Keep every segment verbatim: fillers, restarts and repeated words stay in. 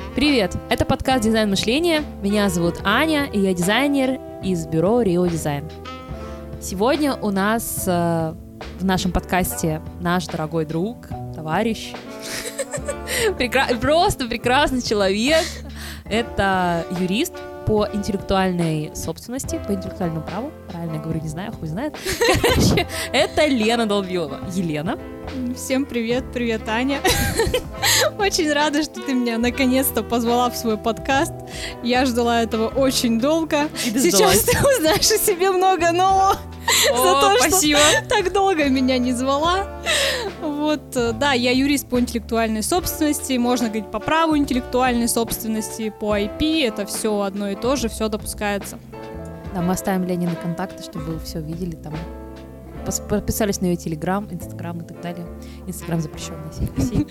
Привет! Это подкаст «Дизайн мышления». Меня зовут Аня, и я дизайнер из бюро Rio Design. Сегодня у нас э, в нашем подкасте наш дорогой друг, товарищ, прекра- просто прекрасный человек. Это юрист по интеллектуальной собственности, по интеллектуальному праву. Правильно я говорю, не знаю, хуй знает. Короче, это Лена Долбилова. Елена. Всем привет, привет, Аня. Очень рада, что ты меня наконец-то позвала в свой подкаст. Я ждала этого очень долго. Сейчас ты узнаешь о себе много нового. О, за то, спасибо. Что так долго меня не звала. Вот, да, я юрист по интеллектуальной собственности, можно говорить по праву интеллектуальной собственности, по ай пи, это все одно и то же, все допускается. Да, мы оставим Ленины контакты, чтобы вы все видели там. Подписались на ее Телеграм, Инстаграм и так далее. Инстаграм запрещенный сеть.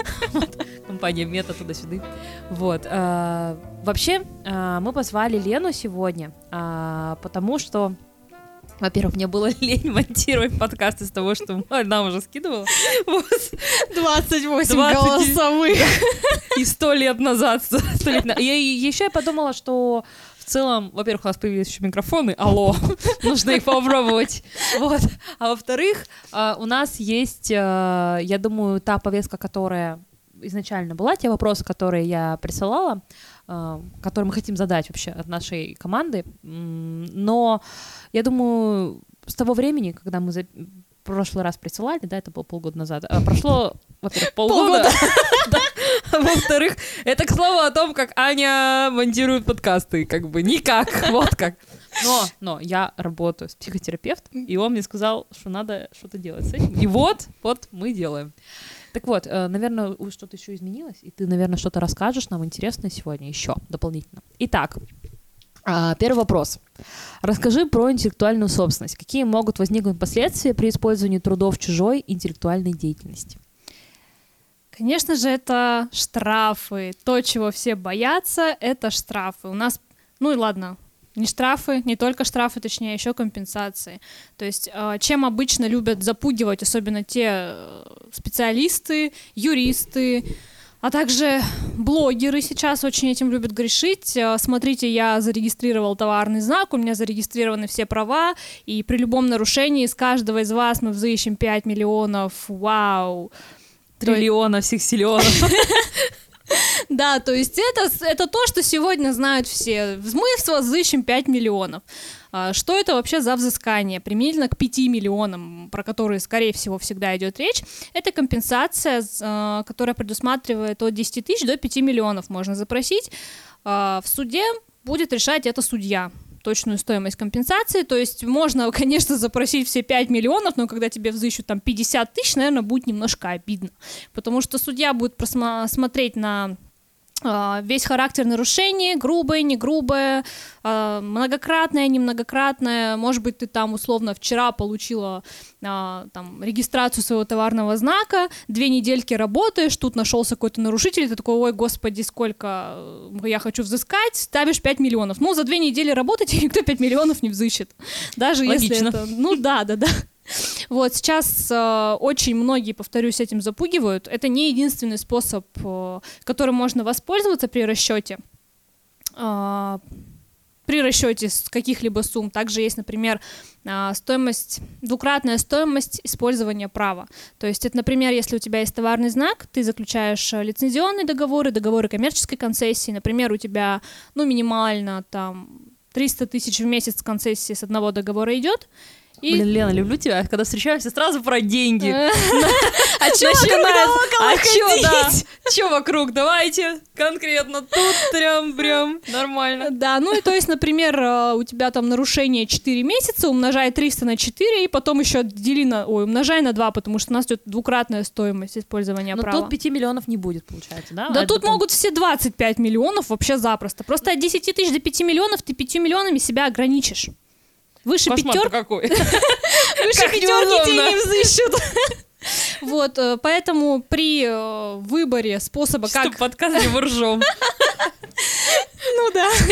Компания Мета туда-сюда. Вот. Вообще, мы позвали Лену сегодня, потому что, во-первых, мне было лень монтировать подкаст из того, что нам уже скидывала. двадцать восемь голосовых. И сто лет назад. Еще я подумала, что в целом, во-первых, у нас появились еще микрофоны, алло, нужно их попробовать, вот. А во-вторых, у нас есть, я думаю, та повестка, которая изначально была, те вопросы, которые я присылала, которые мы хотим задать вообще от нашей команды, но я думаю, с того времени, когда мы за... в прошлый раз присылали, да, это было полгода назад, прошло, во-первых, полгода, во-вторых, это к слову о том, как Аня монтирует подкасты, как бы никак, вот как. Но, но я работаю с психотерапевтом, и он мне сказал, что надо что-то делать с этим. И вот, вот мы делаем. Так вот, наверное, что-то еще изменилось, и ты, наверное, что-то расскажешь нам интересное сегодня еще дополнительно. Итак, первый вопрос. Расскажи про интеллектуальную собственность. Какие могут возникнуть последствия при использовании трудов чужой интеллектуальной деятельности? Конечно же, это штрафы. То, чего все боятся, это штрафы. У нас, ну и ладно, не штрафы, не только штрафы, точнее, еще компенсации. То есть, чем обычно любят запугивать, особенно те специалисты, юристы, а также блогеры сейчас очень этим любят грешить. Смотрите, я зарегистрировал товарный знак, у меня зарегистрированы все права, и при любом нарушении с каждого из вас мы взыщем пять миллионов. Вау! Триллиона всех силёнов. Да, то есть это, это то, что сегодня знают все. Мы с вас взыщем пять миллионов. Что это вообще за взыскание? Применительно к пяти миллионам, про которые, скорее всего, всегда идет речь, это компенсация, которая предусматривает от десяти тысяч до пяти миллионов можно запросить. В суде будет решать это судья. Точную стоимость компенсации, то есть можно, конечно, запросить все пять миллионов, но когда тебе взыщут там пятьдесят тысяч, наверное, будет немножко обидно, потому что судья будет просмотреть на э, весь характер нарушений, грубое, не грубое, э, многократное, не многократное, может быть, ты там условно вчера получила э, там регистрацию своего товарного знака, две недельки работаешь, тут нашелся какой-то нарушитель, ты такой, ой, господи, сколько я хочу взыскать, ставишь пять миллионов. Ну, за две недели работать никто пять миллионов не взыщет. Даже логично. Если это... Ну, да, да, да. Вот, сейчас э, очень многие, повторюсь, этим запугивают. Это не единственный способ, э, которым можно воспользоваться при расчете. Э, при расчете с каких-либо сумм. Также есть, например, стоимость, двукратная стоимость использования права. То есть это, например, если у тебя есть товарный знак, ты заключаешь лицензионные договоры, договоры коммерческой концессии, например, у тебя, ну, минимально там триста тысяч в месяц концессии с одного договора идет. И... Блин, Лена, люблю тебя. Когда встречаемся, сразу про деньги. А чё вокруг, А чё, да? Чё вокруг? Давайте конкретно. Тут прям-прям нормально. Да, ну и то есть, например, у тебя там нарушение четыре месяца, умножай триста на четыре, и потом еще дели на... Ой, умножай на два, потому что у нас идет двукратная стоимость использования права. Но тут пяти миллионов не будет, получается, да? Да тут могут все двадцать пять миллионов вообще запросто. Просто от десяти тысяч до пяти миллионов ты пятью миллионами себя ограничишь. Выше пятерки... какой. Выше пятерки тебе не взыщут. Вот, поэтому при выборе способа, как... Что подкаст не ржем. Ну да.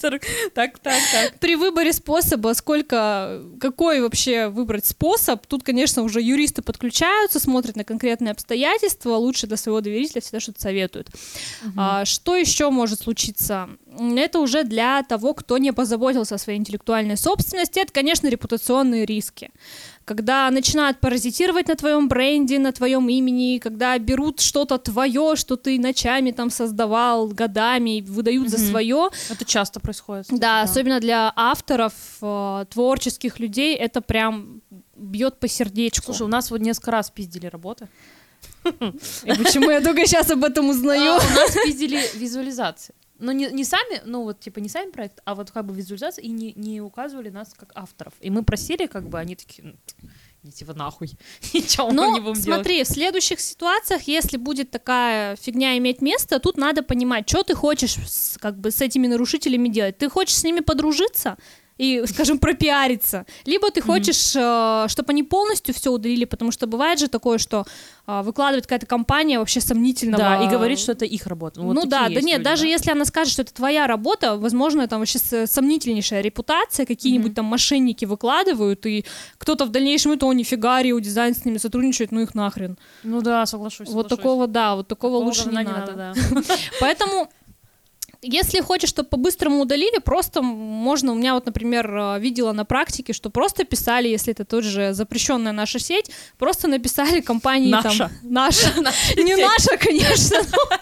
Так, так, так. При выборе способа, сколько, какой вообще выбрать способ, тут, конечно, уже юристы подключаются, смотрят на конкретные обстоятельства, лучше для своего доверителя всегда что-то советуют. Угу. А, что еще может случиться? Это уже для того, кто не позаботился о своей интеллектуальной собственности, это, конечно, репутационные риски. Когда начинают паразитировать на твоем бренде, на твоем имени, когда берут что-то твое, что ты ночами там создавал, годами, выдают mm-hmm. за свое. Это часто происходит. Да, да, особенно для авторов, э, творческих людей, это прям бьет по сердечку. Слушай, у нас вот несколько раз пиздили работы. И почему я только сейчас об этом узнаю? У нас пиздили визуализации. Но не, не сами, ну вот типа не сами проект, а вот как бы визуализация, и не, не указывали нас как авторов. И мы просили, как бы, они такие, ну, идите вы нахуй, ничего мы не будем делать. Ну, смотри, в следующих ситуациях, если будет такая фигня иметь место, тут надо понимать, что ты хочешь с, как бы с этими нарушителями делать. Ты хочешь с ними подружиться и, скажем, пропиариться, либо ты хочешь, mm-hmm. э, чтобы они полностью все удалили, потому что бывает же такое, что э, выкладывает какая-то компания вообще сомнительного... Да, и говорит, что это их работа. Ну, вот ну да, да нет, люди, даже да? если она скажет, что это твоя работа, возможно, там вообще сомнительнейшая репутация, какие-нибудь mm-hmm. там мошенники выкладывают, и кто-то в дальнейшем, это, о, нифига, Рио Дизайн с ними сотрудничает, ну их нахрен. Ну да, соглашусь. Вот соглашусь. такого, да, вот такого, такого лучше не надо. надо да. Поэтому... Если хочешь, чтобы по-быстрому удалили, просто можно, у меня вот, например, видела на практике, что просто писали, если это тоже же запрещенная наша сеть, просто написали компании наша. там... Наша. Не наша, конечно.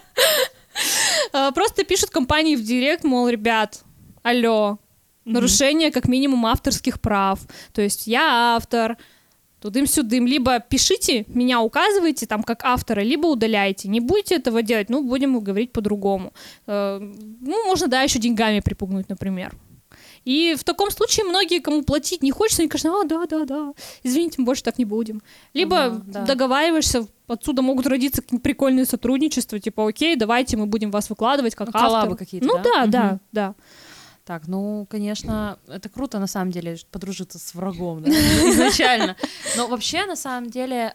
Просто пишут компании в директ, мол, ребят, алло, нарушение как минимум авторских прав. То есть я автор, тудым-сюдым, либо пишите, меня указывайте там как автора, либо удаляйте. Не будете этого делать, ну, будем говорить по-другому. Э, ну, можно, да, еще деньгами припугнуть, например. И в таком случае многие, кому платить не хочется, они кажут, а, да-да-да, извините, мы больше так не будем. Либо ага, да. договариваешься, отсюда могут родиться какие-то прикольные сотрудничества, типа, окей, давайте мы будем вас выкладывать как ну, автор. какие-то, ну, да? да, угу. да, да. Так, ну, конечно, это круто, на самом деле, подружиться с врагом, да, изначально. Но вообще, на самом деле,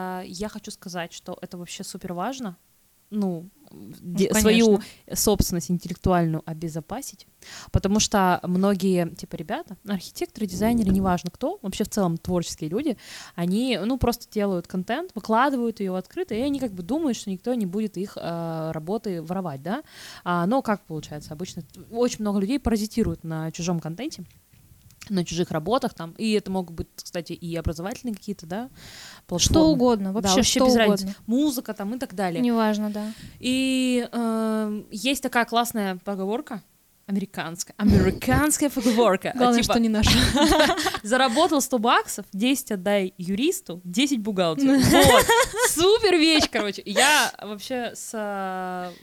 я хочу сказать, что это вообще супер важно, ну, де- свою собственность интеллектуальную обезопасить, потому что многие, типа, ребята, архитекторы, дизайнеры, неважно кто, вообще в целом творческие люди, они, ну, просто делают контент, выкладывают ее открыто, и они как бы думают, что никто не будет их э, работы воровать, да, а, но как получается, обычно очень много людей паразитируют на чужом контенте, на чужих работах там, и это могут быть, кстати, и образовательные какие-то, да, платформы. Что угодно, вообще, да, вообще что без угодно. разницы. Музыка там и так далее. Неважно, да. И э, есть такая классная поговорка, американская, американская поговорка. Главное, что не наша. Заработал сто баксов, десять отдай юристу, десять бухгалтеру. Вот, супер вещь, короче. Я вообще с...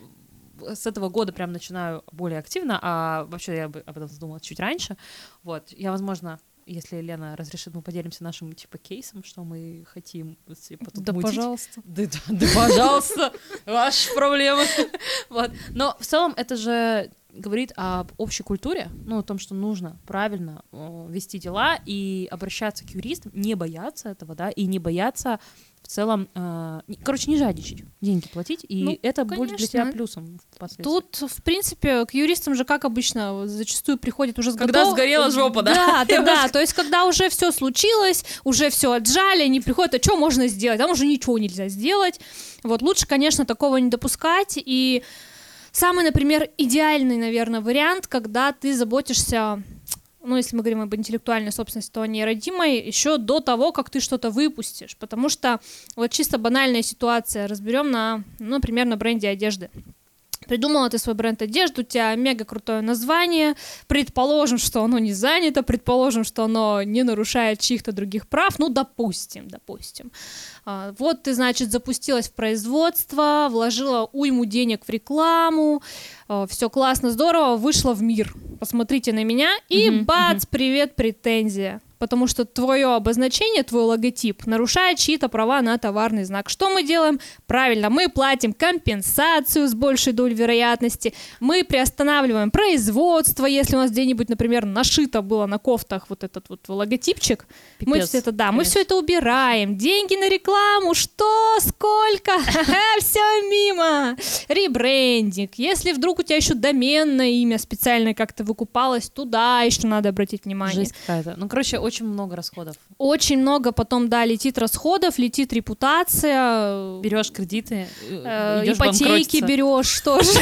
с этого года прям начинаю более активно, а вообще я бы об этом задумала чуть раньше. Вот, я, возможно, если Лена разрешит, мы поделимся нашим, типа, кейсом, что мы хотим, типа, тут да, мутить. Пожалуйста. Да, да, да, пожалуйста, ваши проблемы. Вот, но в целом это же говорит об общей культуре, ну, о том, что нужно правильно э, вести дела и обращаться к юристам, не бояться этого, да, и не бояться в целом, э, не, короче, не жадничать, деньги платить, и ну, это конечно. Будет для тебя плюсом впоследствии. Тут, в принципе, к юристам же, как обычно, зачастую приходят уже с Когда готов... сгорела жопа, да? Да, да, да, то есть, когда уже все случилось, уже все отжали, они приходят, а что можно сделать? Там уже ничего нельзя сделать. Вот, лучше, конечно, такого не допускать, и самый, например, идеальный, наверное, вариант, когда ты заботишься, ну, если мы говорим об интеллектуальной собственности, то о ней родимой, еще до того, как ты что-то выпустишь. Потому что вот чисто банальная ситуация. Разберем на, ну, например, на бренде одежды. Придумала ты свой бренд одежды, у тебя мега крутое название, предположим, что оно не занято, предположим, что оно не нарушает чьих-то других прав, ну, допустим, допустим. А, вот ты, значит, запустилась в производство, вложила уйму денег в рекламу, а, все классно, здорово, вышла в мир, посмотрите на меня, и угу, бац, угу. привет, претензия. потому что твое обозначение, твой логотип нарушает чьи-то права на товарный знак. Что мы делаем? Правильно, мы платим компенсацию с большей долей вероятности, мы приостанавливаем производство, если у нас где-нибудь, например, нашито было на кофтах вот этот вот логотипчик, Пипец, мы все это, да, конечно. мы все это убираем, деньги на рекламу, что, сколько, все мимо, ребрендинг, если вдруг у тебя еще доменное имя специальное как-то выкупалось, туда еще надо обратить внимание. Жесть какая-то. Ну, короче, очень много расходов. Очень много потом, да, летит расходов, летит репутация. Берешь кредиты, э, идешь ипотеки банкротиться. берешь, что же.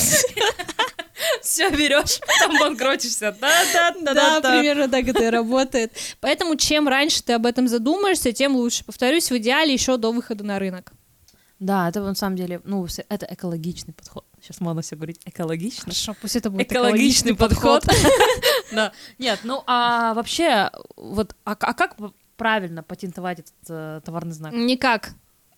Все берешь, потом банкротишься. Да-да-да. Да, примерно так это и работает. Поэтому чем раньше ты об этом задумаешься, тем лучше. Повторюсь, в идеале еще до выхода на рынок. Да, это на самом деле, ну, это экологичный подход. Сейчас модно все говорить экологично. Хорошо, пусть это будет Экологичный экологичный подход. Да. Нет, ну, а вообще, вот, а а как правильно патентовать этот э, товарный знак? Никак.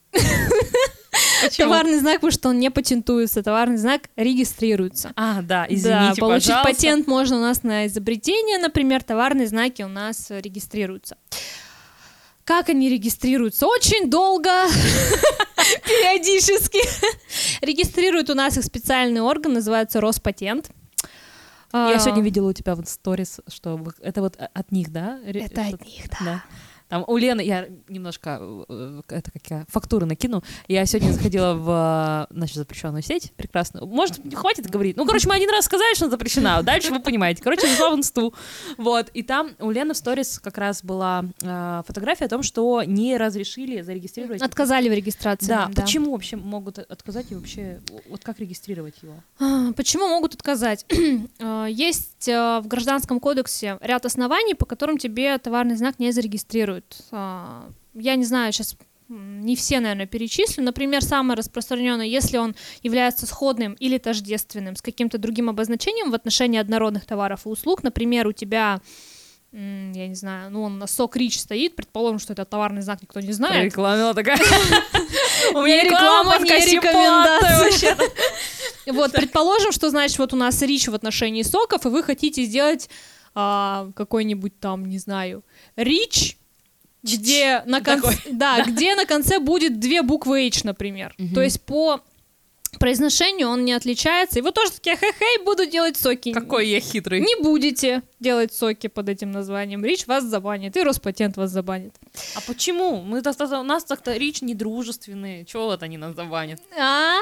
Почему? Товарный знак, потому что он не патентуется, товарный знак регистрируется. А, да, Да, извините, получить пожалуйста. патент можно у нас на изобретение, например, товарные знаки у нас регистрируются. Как они регистрируются? Очень долго, периодически. Регистрирует у нас их специальный орган, называется Роспатент. Я А, сегодня видела у тебя вот сторис, что вы- это вот от них, да? Ре- Это что- от них, да. Там у Лены, я немножко, э, это как я, фактуры накину. Я сегодня заходила в э, нашу запрещенную сеть, прекрасно. Может, хватит говорить? Ну, короче, мы один раз сказали, что она запрещена, дальше вы понимаете. Короче, зашла в инсту. Вот, и там у Лены в сторис как раз была э, фотография о том, что не разрешили зарегистрировать. Отказали в регистрации. Да, нам, да. почему вообще могут отказать и вообще, вот как регистрировать его? А, Почему могут отказать? А, Есть а, в Гражданском кодексе ряд оснований, по которым тебе товарный знак не зарегистрируют. А, Я не знаю, сейчас не все, наверное, перечислю. Например, самое распространенное, если он является сходным или тождественным с каким-то другим обозначением в отношении однородных товаров и услуг. Например, у тебя, м, я не знаю, ну, он на сок Рич стоит, предположим, что это товарный знак, никто не знает. Рекламила такая. У Не меня реклама, реклама, не подкасте рекомендация. платная вообще-то. Вот, предположим, что, значит, вот у нас рич в отношении соков, и вы хотите сделать а, какой-нибудь там, не знаю, рич, где на конце, Такой. да, где на конце будет две буквы H, например. Мгм. То есть по произношению он не отличается. И вы тоже такие, хе-хей, буду делать соки. Какой я хитрый. Не будете делать соки под этим названием рич, вас забанит, и Роспатент вас забанит. А почему? Мы достаточно, у нас так-то речь недружественные. Чего вот они нас забанят? А,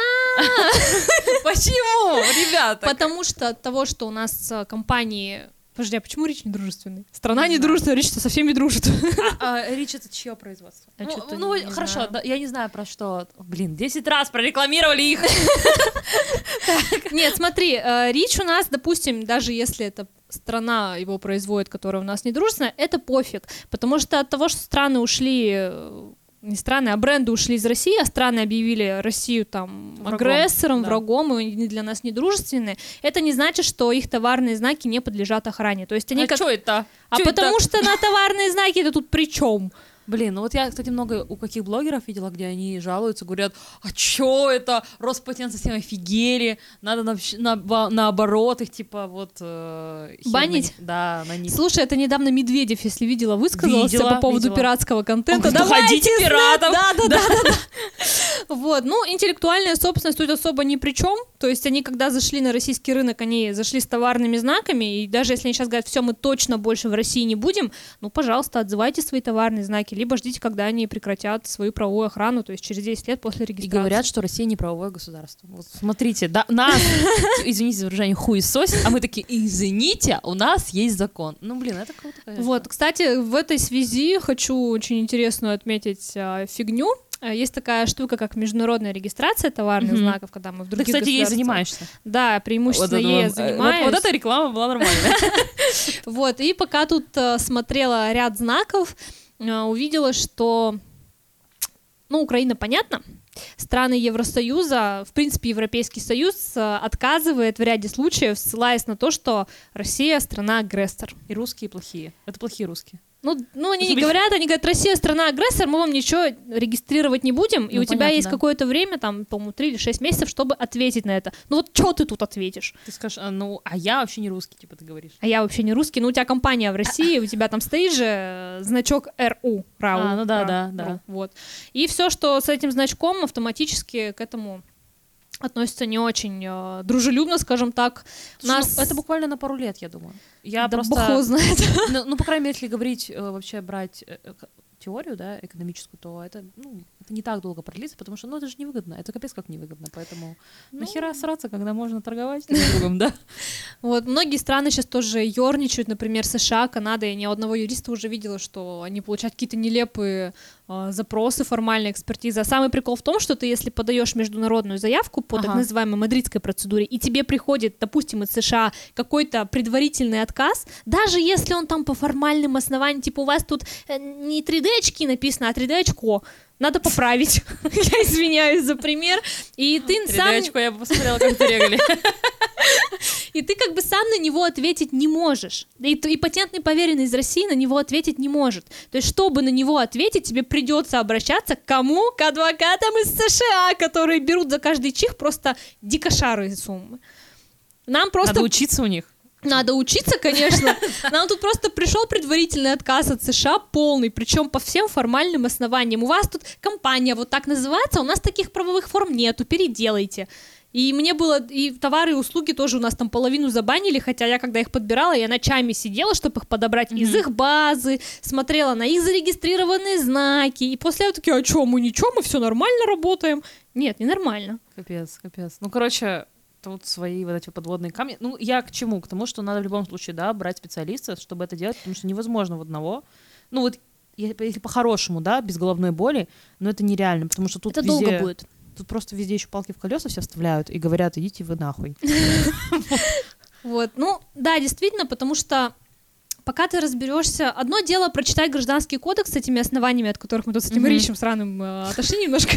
Почему, ребята? Потому что от того, что у нас а, компании... Подожди, а почему речь недружественный? Страна Не знаю. недружественная, речь-то со всеми дружит. А, а речь это чье производство? А ну, чё-то ну, не хорошо, знаю. да, я не знаю про что. Блин, десять раз прорекламировали их. Нет, смотри, э, рич у нас, допустим, даже если это страна его производит, которая у нас недружественная, это пофиг, потому что от того, что страны ушли, э, не страны, а бренды ушли из России, а страны объявили Россию там Врагом, агрессором, да. врагом, и они для нас недружественные, это не значит, что их товарные знаки не подлежат охране. То есть они А как... что это? А Чё потому это? что на товарные знаки это тут при чем? Блин, ну вот я, кстати, много у каких блогеров видела, где они жалуются, говорят, а чё это, Роспатент совсем офигели, надо на, на- наоборот их, типа, вот... э, хер на Банить? них- Да, на них. Слушай, это недавно Медведев, если видела, высказался Видела, по поводу видела. пиратского контента. Он говорит, «Уходите, Давайте, пиратов!» Да, да, да, да, да. Вот, ну, интеллектуальная собственность тут особо ни при чем. То есть они, когда зашли на российский рынок, они зашли с товарными знаками, и даже если они сейчас говорят, все, мы точно больше в России не будем, ну, пожалуйста, отзывайте свои товарные знаки, либо ждите, когда они прекратят свою правовую охрану, то есть через десять лет после И регистрации. говорят, что Россия не правовое государство. Вот смотрите, да, нас, извините за выражение, хуесосит, а мы такие, извините, у нас есть закон. Ну, блин, это круто, конечно. Вот, кстати, в этой связи хочу очень интересную отметить а, фигню. А, Есть такая штука, как международная регистрация товарных Мгм. знаков, когда мы в Ты, других кстати, ей государствах- занимаешься. Да, преимущественно Вот это ей вот, э, занимаюсь. Вот, вот эта реклама была нормальная. Вот, и пока тут э, смотрела ряд знаков, э, увидела, что, ну, Украина, понятно, страны Евросоюза, в принципе, Европейский Союз э, отказывает в ряде случаев, ссылаясь на то, что Россия страна-агрессор. И русские плохие. Это плохие русские. Ну, ну, они не говорят, они говорят, Россия страна-агрессор, мы вам ничего регистрировать не будем, и ну, у тебя понятно, есть да. какое-то время, там, по-моему, три или шесть месяцев, чтобы ответить на это. Ну вот что ты тут ответишь? Ты скажешь, а, ну, а я вообще не русский, типа ты говоришь. А я вообще не русский, ну у тебя компания в России, у тебя там стоит же значок эр у, РАУ. А, ну да, да, да. Вот. И все, что с этим значком, автоматически к этому относится не очень э, дружелюбно, скажем так. Нас... Ну, это буквально на пару лет, я думаю. Я да просто... бог его знает. Ну, ну, по крайней мере, если говорить, э, вообще брать э, э, теорию, да, экономическую, то это, ну, это не так долго продлится, потому что, ну, это же невыгодно, это капец как невыгодно, поэтому ну... нахера сраться, когда можно торговать друг с другом, да? Вот, многие страны сейчас тоже ёрничают, например, США, Канада, я ни у одного юриста уже видела, что они получают какие-то нелепые э, запросы, формальная экспертиза. А самый прикол в том, что ты, если подаешь международную заявку по ага. так называемой мадридской процедуре, и тебе приходит, допустим, из США какой-то предварительный отказ, даже если он там по формальным основаниям, типа у вас тут не три дэ-очки написано, а три дэ-очко, надо поправить. Я извиняюсь за пример. И ты сам... три дэ-очко я бы посмотрела, как это регали. И ты как бы сам на него ответить не можешь. И, и патентный поверенный из России на него ответить не может. То есть, чтобы на него ответить, тебе придется обращаться к кому? К адвокатам из США, которые берут за каждый чих просто дикошарые суммы. Нам просто... Надо учиться у них. Надо учиться, конечно. Нам тут просто пришел предварительный отказ от США полный, причем по всем формальным основаниям. У вас тут компания вот так называется, у нас таких правовых форм нету, переделайте. И мне было, и товары и услуги тоже у нас там половину забанили, хотя я, когда их подбирала, я ночами сидела, чтобы их подобрать mm-hmm. из их базы, смотрела на их зарегистрированные знаки, и после этого такие, а что, мы ничего, мы все нормально работаем? Нет, не нормально. Капец, капец. Ну, короче, тут свои вот эти подводные камни. Ну, я к чему? К тому, что надо в любом случае, да, брать специалиста, чтобы это делать, потому что невозможно в одного. Ну, вот, если по-хорошему, да, без головной боли, но это нереально, потому что тут это везде... долго будет. Тут просто везде еще палки в колеса все вставляют и говорят, идите вы нахуй. Вот, ну, да, действительно, потому что пока ты разберешься, одно дело прочитать Гражданский кодекс с этими основаниями, от которых мы тут с этим Ричем сраным отошли немножко.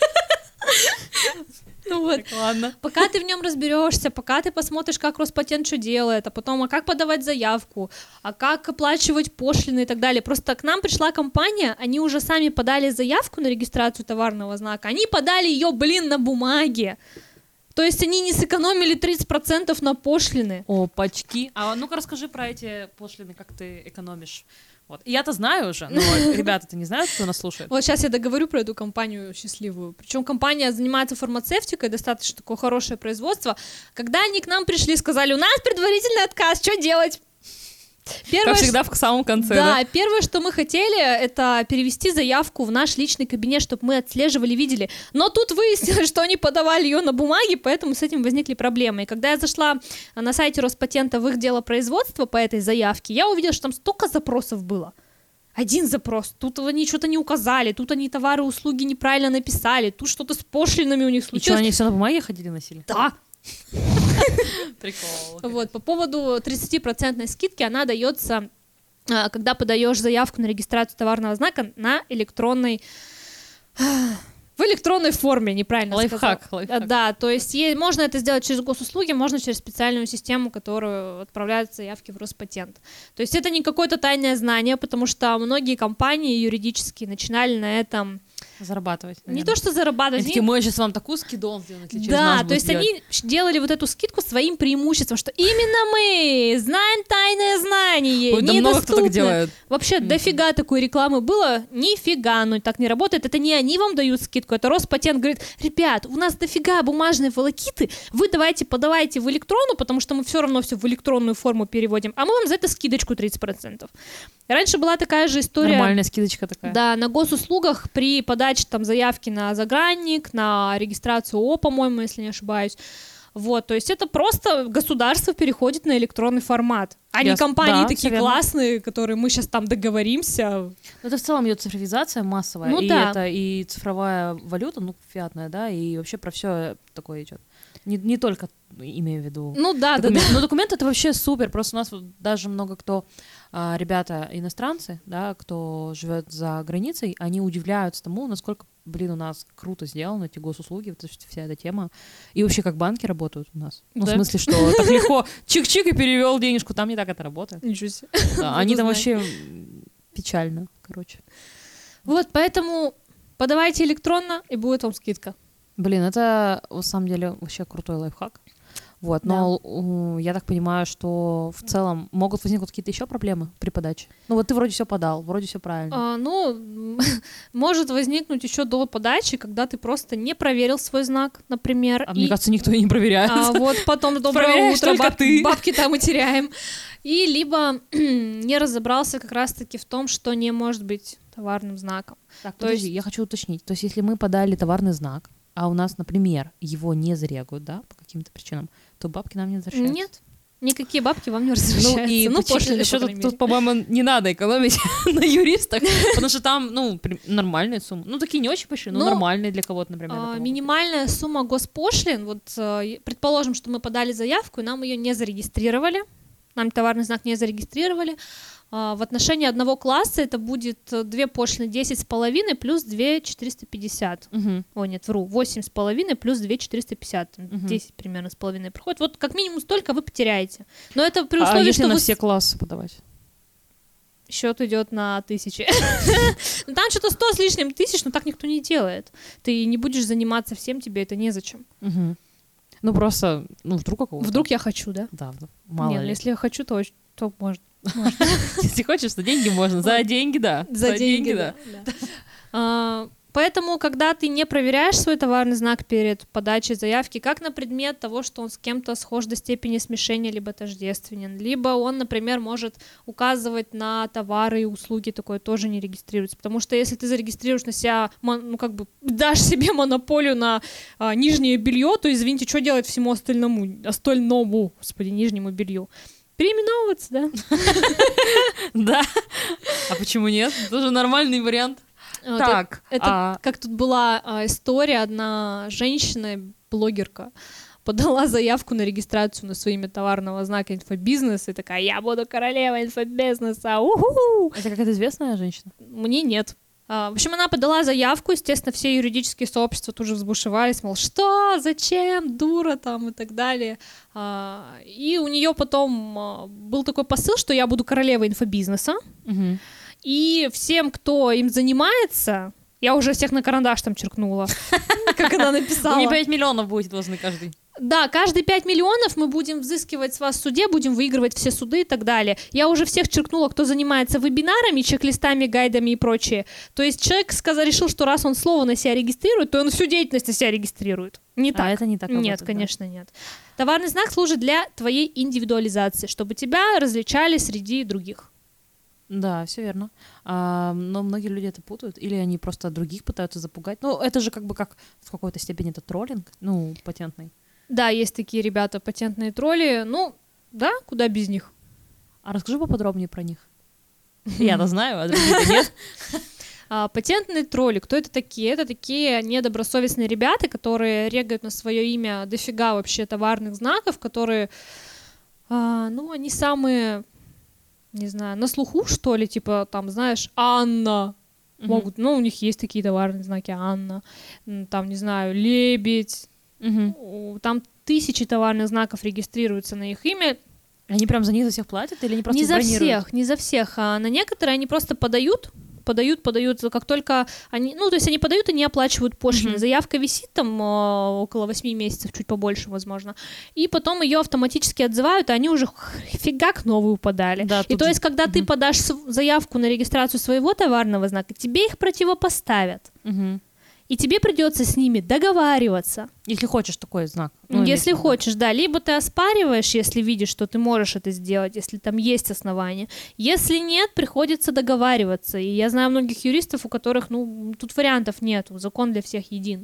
Ну вот. Так, ладно. Пока ты в нем разберешься, пока ты посмотришь, как Роспатент что делает, а потом, а как подавать заявку, а как оплачивать пошлины и так далее. Просто к нам пришла компания, они уже сами подали заявку на регистрацию товарного знака, они подали ее, блин, на бумаге. То есть они не сэкономили тридцать процентов на пошлины. Опачки. А ну-ка расскажи про эти пошлины, как ты экономишь. Вот. Я-то знаю уже, но ребята-то не знают, кто нас слушает. Вот сейчас я договорю про эту компанию счастливую. Причем компания занимается фармацевтикой, достаточно такое хорошее производство. Когда они к нам пришли, сказали, у нас предварительный отказ, что делать? Первое, как всегда, в самом конце, да? Да, первое, что мы хотели, это перевести заявку в наш личный кабинет, чтобы мы отслеживали, видели. Но тут выяснилось, что они подавали ее на бумаге, поэтому с этим возникли проблемы. И когда я зашла на сайте Роспатента в их дело производства по этой заявке, я увидела, что там столько запросов было. Один запрос, тут они что-то не указали, тут они товары и услуги неправильно написали, тут что-то с пошлинами у них случилось. И что, они все на бумаге ходили, носили? Да. Прикол. Вот, по поводу тридцать процентов скидки, она дается, когда подаешь заявку на регистрацию товарного знака на электронной... В электронной форме, неправильно лайфхак, сказала. Лайфхак. Да, то есть е- можно это сделать через госуслуги, можно через специальную систему, которую отправляют заявки в Роспатент. То есть это не какое-то тайное знание, потому что многие компании юридические начинали на этом... Зарабатывать. Наверное. Не то, что зарабатывать. Они такие, мы сейчас вам такую скидон сделаем, если через Да, нас то есть делать. они делали вот эту скидку своим преимуществом, что именно мы знаем тайное знание, Ой, да много кто так делает. Вообще mm-hmm. дофига такой рекламы было, нифига, ну так не работает, это не они вам дают скидку, это Роспатент говорит, ребят, у нас дофига бумажной волокиты, вы давайте подавайте в электронную, потому что мы все равно все в электронную форму переводим, а мы вам за это скидочку тридцать процентов. Раньше была такая же история. Нормальная скидочка такая. Да, на госуслугах при подаче там заявки на загранник, на регистрацию ООО, по-моему, если не ошибаюсь. Вот, то есть это просто государство переходит на электронный формат, а yes. не компании да, такие классные, которые мы сейчас там договоримся. Это в целом идет цифровизация массовая, ну, и да. это и цифровая валюта, ну, фиатная, да, и вообще про все такое идет. Не, не только, имею в виду. Ну да, документ. да, да. Но документы это вообще супер. Просто у нас вот даже много кто, а, ребята иностранцы, да, кто живет за границей, они удивляются тому, насколько, блин, у нас круто сделаны эти госуслуги, вот вся эта тема. И вообще как банки работают у нас. Ну, да? В смысле, что так легко чик-чик и перевел денежку, там не так это работает. Ничего себе. Да, они там вообще Печально, короче. Вот, поэтому подавайте электронно, и будет вам скидка. Блин, это, на самом деле, вообще крутой лайфхак. Вот, но да. Я так понимаю, что в целом могут возникнуть какие-то еще проблемы при подаче. Ну вот ты вроде все подал, вроде все правильно. А, ну, может возникнуть еще до подачи, когда ты просто не проверил свой знак, например. А и... мне кажется, никто и не проверяет. А вот потом доброе утро, баб... бабки там и теряем. И либо не разобрался как раз-таки в том, что не может быть товарным знаком. Так, То подожди, есть... я хочу уточнить. То есть если мы подали товарный знак, а у нас, например, его не зарегают, да, по каким-то причинам, то бабки нам не возвращаются. Нет, никакие бабки вам не возвращаются. Ну, и ну, пошлины, еще тут, тут, по-моему, не надо экономить на юристах, потому что там, ну, нормальные суммы. Ну, такие не очень пошлины, но ну, нормальные для кого-то, например. А, минимальная сумма госпошлин, вот, предположим, что мы подали заявку, и нам ее не зарегистрировали, нам товарный знак не зарегистрировали, в отношении одного класса это будет две пошлины десять с половиной плюс две четыреста пятьдесят. Uh-huh. Ой, нет, вру, восемь с половиной плюс две четыреста пятьдесят. Uh-huh. десять примерно с половиной приходит. Вот как минимум столько вы потеряете. Но это при условии, а если что на вы... все классы подавать? Счет идет на тысячи. Там что-то сто с лишним тысяч, но так никто не делает. Ты не будешь заниматься всем, тебе это незачем. Ну просто, ну вдруг какого-то. Вдруг я хочу, да? Да, мало Нет, ли. если я хочу, то, то можно. Если хочешь, то деньги можно. За деньги, да. За, За деньги, деньги, да. да. А, поэтому, когда ты не проверяешь свой товарный знак перед подачей заявки, как на предмет того, что он с кем-то схож до степени смешения, либо тождественен, либо он, например, может указывать на товары и услуги, такое тоже не регистрируется. Потому что если ты зарегистрируешь на себя, ну, как бы дашь себе монополию на а, нижнее белье, то, извините, что делать всему остальному, остальному, господи, нижнему белью? Переименовываться, да? Да. А почему нет? Тоже нормальный вариант. Так. Это как тут была история, одна женщина, блогерка, подала заявку на регистрацию на свое имя товарного знака инфобизнес и такая: я буду королева инфобизнеса, уху! Это какая-то известная женщина? Мне нет. В общем, она подала заявку, естественно, все юридические сообщества тут же взбушевались, мол, что, зачем, дура там и так далее. И у нее потом был такой посыл, что я буду королевой инфобизнеса, угу. И всем, кто им занимается, я уже всех на карандаш там черкнула, как она написала. Не пять миллионов будете должны каждый. Да, каждые пять миллионов мы будем взыскивать с вас в суде, будем выигрывать все суды и так далее. Я уже всех черкнула, кто занимается вебинарами, чек-листами, гайдами и прочее. То есть человек сказал, решил, что раз он слово на себя регистрирует, то он всю деятельность на себя регистрирует. Не так. А это не так работает? Нет, да? конечно, нет. Товарный знак служит для твоей индивидуализации, чтобы тебя различали среди других. Да, все верно. А, но многие люди это путают, или они просто других пытаются запугать. Ну, это же как бы как в какой-то степени это троллинг, ну, патентный. Да, есть такие ребята, патентные тролли. Ну, да, куда без них. А расскажи поподробнее про них. Я-то знаю, а другие-то нет. А, патентные тролли, кто это такие? Это такие недобросовестные ребята, которые регают на свое имя дофига вообще товарных знаков, которые, а, ну, они самые, не знаю, на слуху, что ли, типа, там, знаешь, Анна. Uh-huh. Могут, ну, у них есть такие товарные знаки, Анна, там, не знаю, лебедь. Угу. Там тысячи товарных знаков регистрируются на их имя. Они прям за них за всех платят или они просто не за бронируют? всех, не за всех, а на некоторые они просто подают, подают, подают, как только они, ну, то есть они подают, они оплачивают пошлины. Mm-hmm. Заявка висит там о, около восьми месяцев, чуть побольше, возможно, и потом ее автоматически отзывают, и они уже фигак новую подали. Да, и то же. Есть, когда mm-hmm. ты подашь заявку на регистрацию своего товарного знака, тебе их противопоставят. Mm-hmm. И тебе придется с ними договариваться. Если хочешь такой знак. Ну, если хочешь, да. Либо ты оспариваешь, если видишь, что ты можешь это сделать, если там есть основания. Если нет, приходится договариваться. И я знаю многих юристов, у которых, ну, тут вариантов нет. Закон для всех един.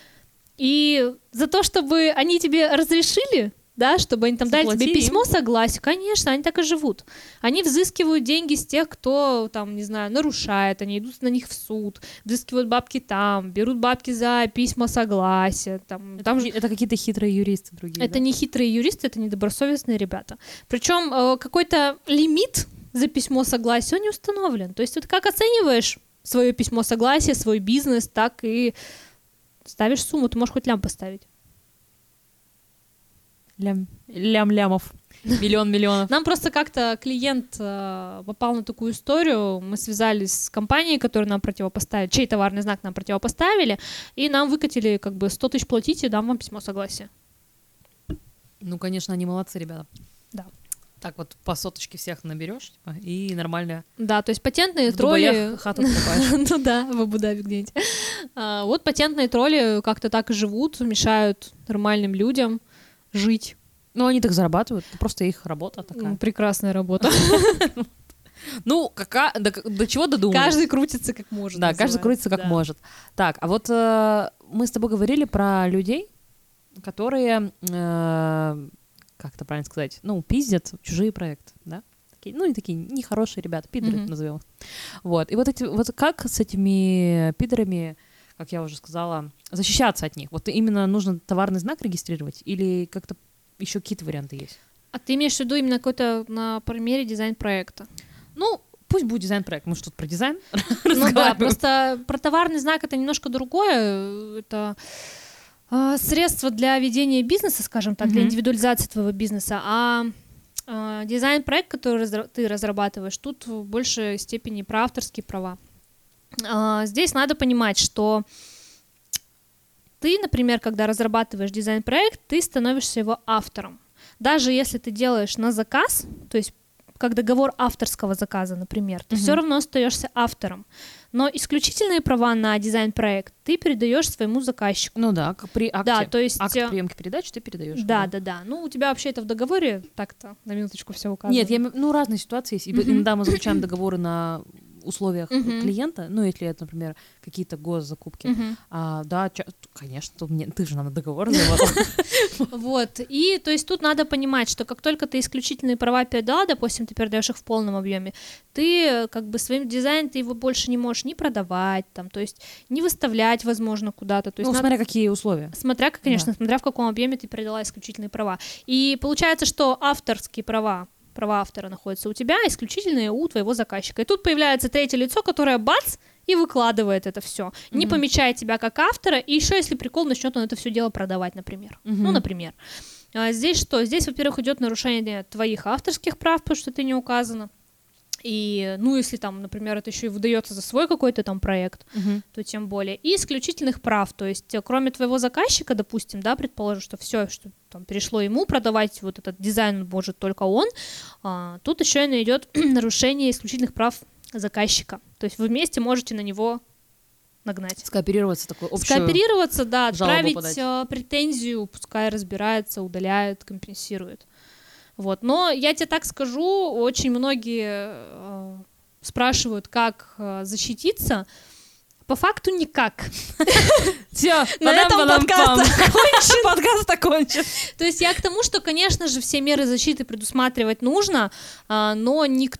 И за то, чтобы они тебе разрешили, да, чтобы они там Заплати дали тебе письмо согласия, конечно, они так и живут. Они взыскивают деньги с тех, кто, там, не знаю, нарушает, они идут на них в суд, взыскивают бабки там, берут бабки за письма согласия. Там, это, там... это какие-то хитрые юристы другие, Это да? не хитрые юристы, это недобросовестные ребята. Причем э, какой-то лимит за письмо согласия, он не установлен. То есть ты как оцениваешь свое письмо согласия, свой бизнес, так и ставишь сумму, ты можешь хоть лям поставить. Лям, лям-лямов. Миллион миллионов. Нам просто как-то клиент э, попал на такую историю, мы связались с компанией, которую нам противопоставили, чей товарный знак нам противопоставили, и нам выкатили как бы сто тысяч платите, дам вам письмо согласия. Ну, конечно, они молодцы, ребята. Да. Так вот по соточке всех наберешь, типа, и нормально. Да, то есть патентные в тролли... Дубаях хату покупаешь. Ну да, в Абу-Даби где-нибудь. А, вот патентные тролли как-то так и живут, мешают нормальным людям жить. Ну, они так зарабатывают, просто их работа такая. Ну, прекрасная работа. Ну, какая, до, до чего додумались? Каждый крутится как может. Да, каждый крутится как да. может. Так, а вот э, мы с тобой говорили про людей, которые, э, как это правильно сказать, ну, пиздят чужие проекты, да? Такие, ну, и такие нехорошие ребята, пидоры mm-hmm. назовем их. Вот, и вот, эти, вот как с этими пидорами, как я уже сказала, защищаться от них? Вот именно нужно товарный знак регистрировать или как-то еще какие-то варианты есть? А ты имеешь в виду именно какой-то на примере дизайн-проекта? Ну, пусть будет дизайн-проект, мы что-то про дизайн Ну да, просто про товарный знак это немножко другое, это э, средство для ведения бизнеса, скажем так, mm-hmm. для индивидуализации твоего бизнеса, а э, дизайн-проект, который разра- ты разрабатываешь, тут в большей степени про авторские права. Э, здесь надо понимать, что ты, например, когда разрабатываешь дизайн-проект, ты становишься его автором. Даже если ты делаешь на заказ, то есть как договор авторского заказа, например, ты uh-huh. все равно остаешься автором. Но исключительные права на дизайн-проект ты передаешь своему заказчику. Ну да, как при акте, да, то есть, акт приемки передач ты передаешь. Да, да, да. Ну, у тебя вообще это в договоре так-то, на минуточку все указано. Нет, я, ну, разные ситуации есть. Uh-huh. Иногда мы заключаем договоры на условиях uh-huh. клиента, ну, если это, например, какие-то госзакупки. Uh-huh. А, да, ча- конечно, то мне, ты же нам договор заявила. Вот, и то есть тут надо понимать, что как только ты исключительные права передала, допустим, ты передаешь их в полном объеме, ты как бы своим дизайном ты его больше не можешь ни продавать, там, то есть не выставлять, возможно, куда-то. То есть ну, надо... смотря какие условия. Смотря, конечно, да. смотря в каком объеме ты передала исключительные права. И получается, что авторские права, права автора находятся у тебя, исключительные у твоего заказчика. И тут появляется третье лицо, которое бац, и выкладывает это все, mm-hmm. не помечает тебя как автора, и еще, если прикол, начнет он это все дело продавать, например. Mm-hmm. Ну, например. А здесь что? Здесь, во-первых, идет нарушение твоих авторских прав, потому что ты не указана. И, ну, если там, например, это еще и выдается за свой какой-то там проект, uh-huh. то тем более. И исключительных прав, то есть кроме твоего заказчика, допустим, да, предположим, что все, что там перешло ему, продавать вот этот дизайн может только он, а, тут еще и идет нарушение исключительных прав заказчика. То есть вы вместе можете на него нагнать. Скооперироваться такой общую Скооперироваться, да, отправить подать. претензию, пускай разбирается, удаляет, компенсирует. Вот. Но я тебе так скажу, очень многие э, спрашивают, как э, защититься. По факту никак. Все, на этом подкаст окончен. Подкаст окончен. То есть я к тому, что, конечно же, все меры защиты предусматривать нужно, но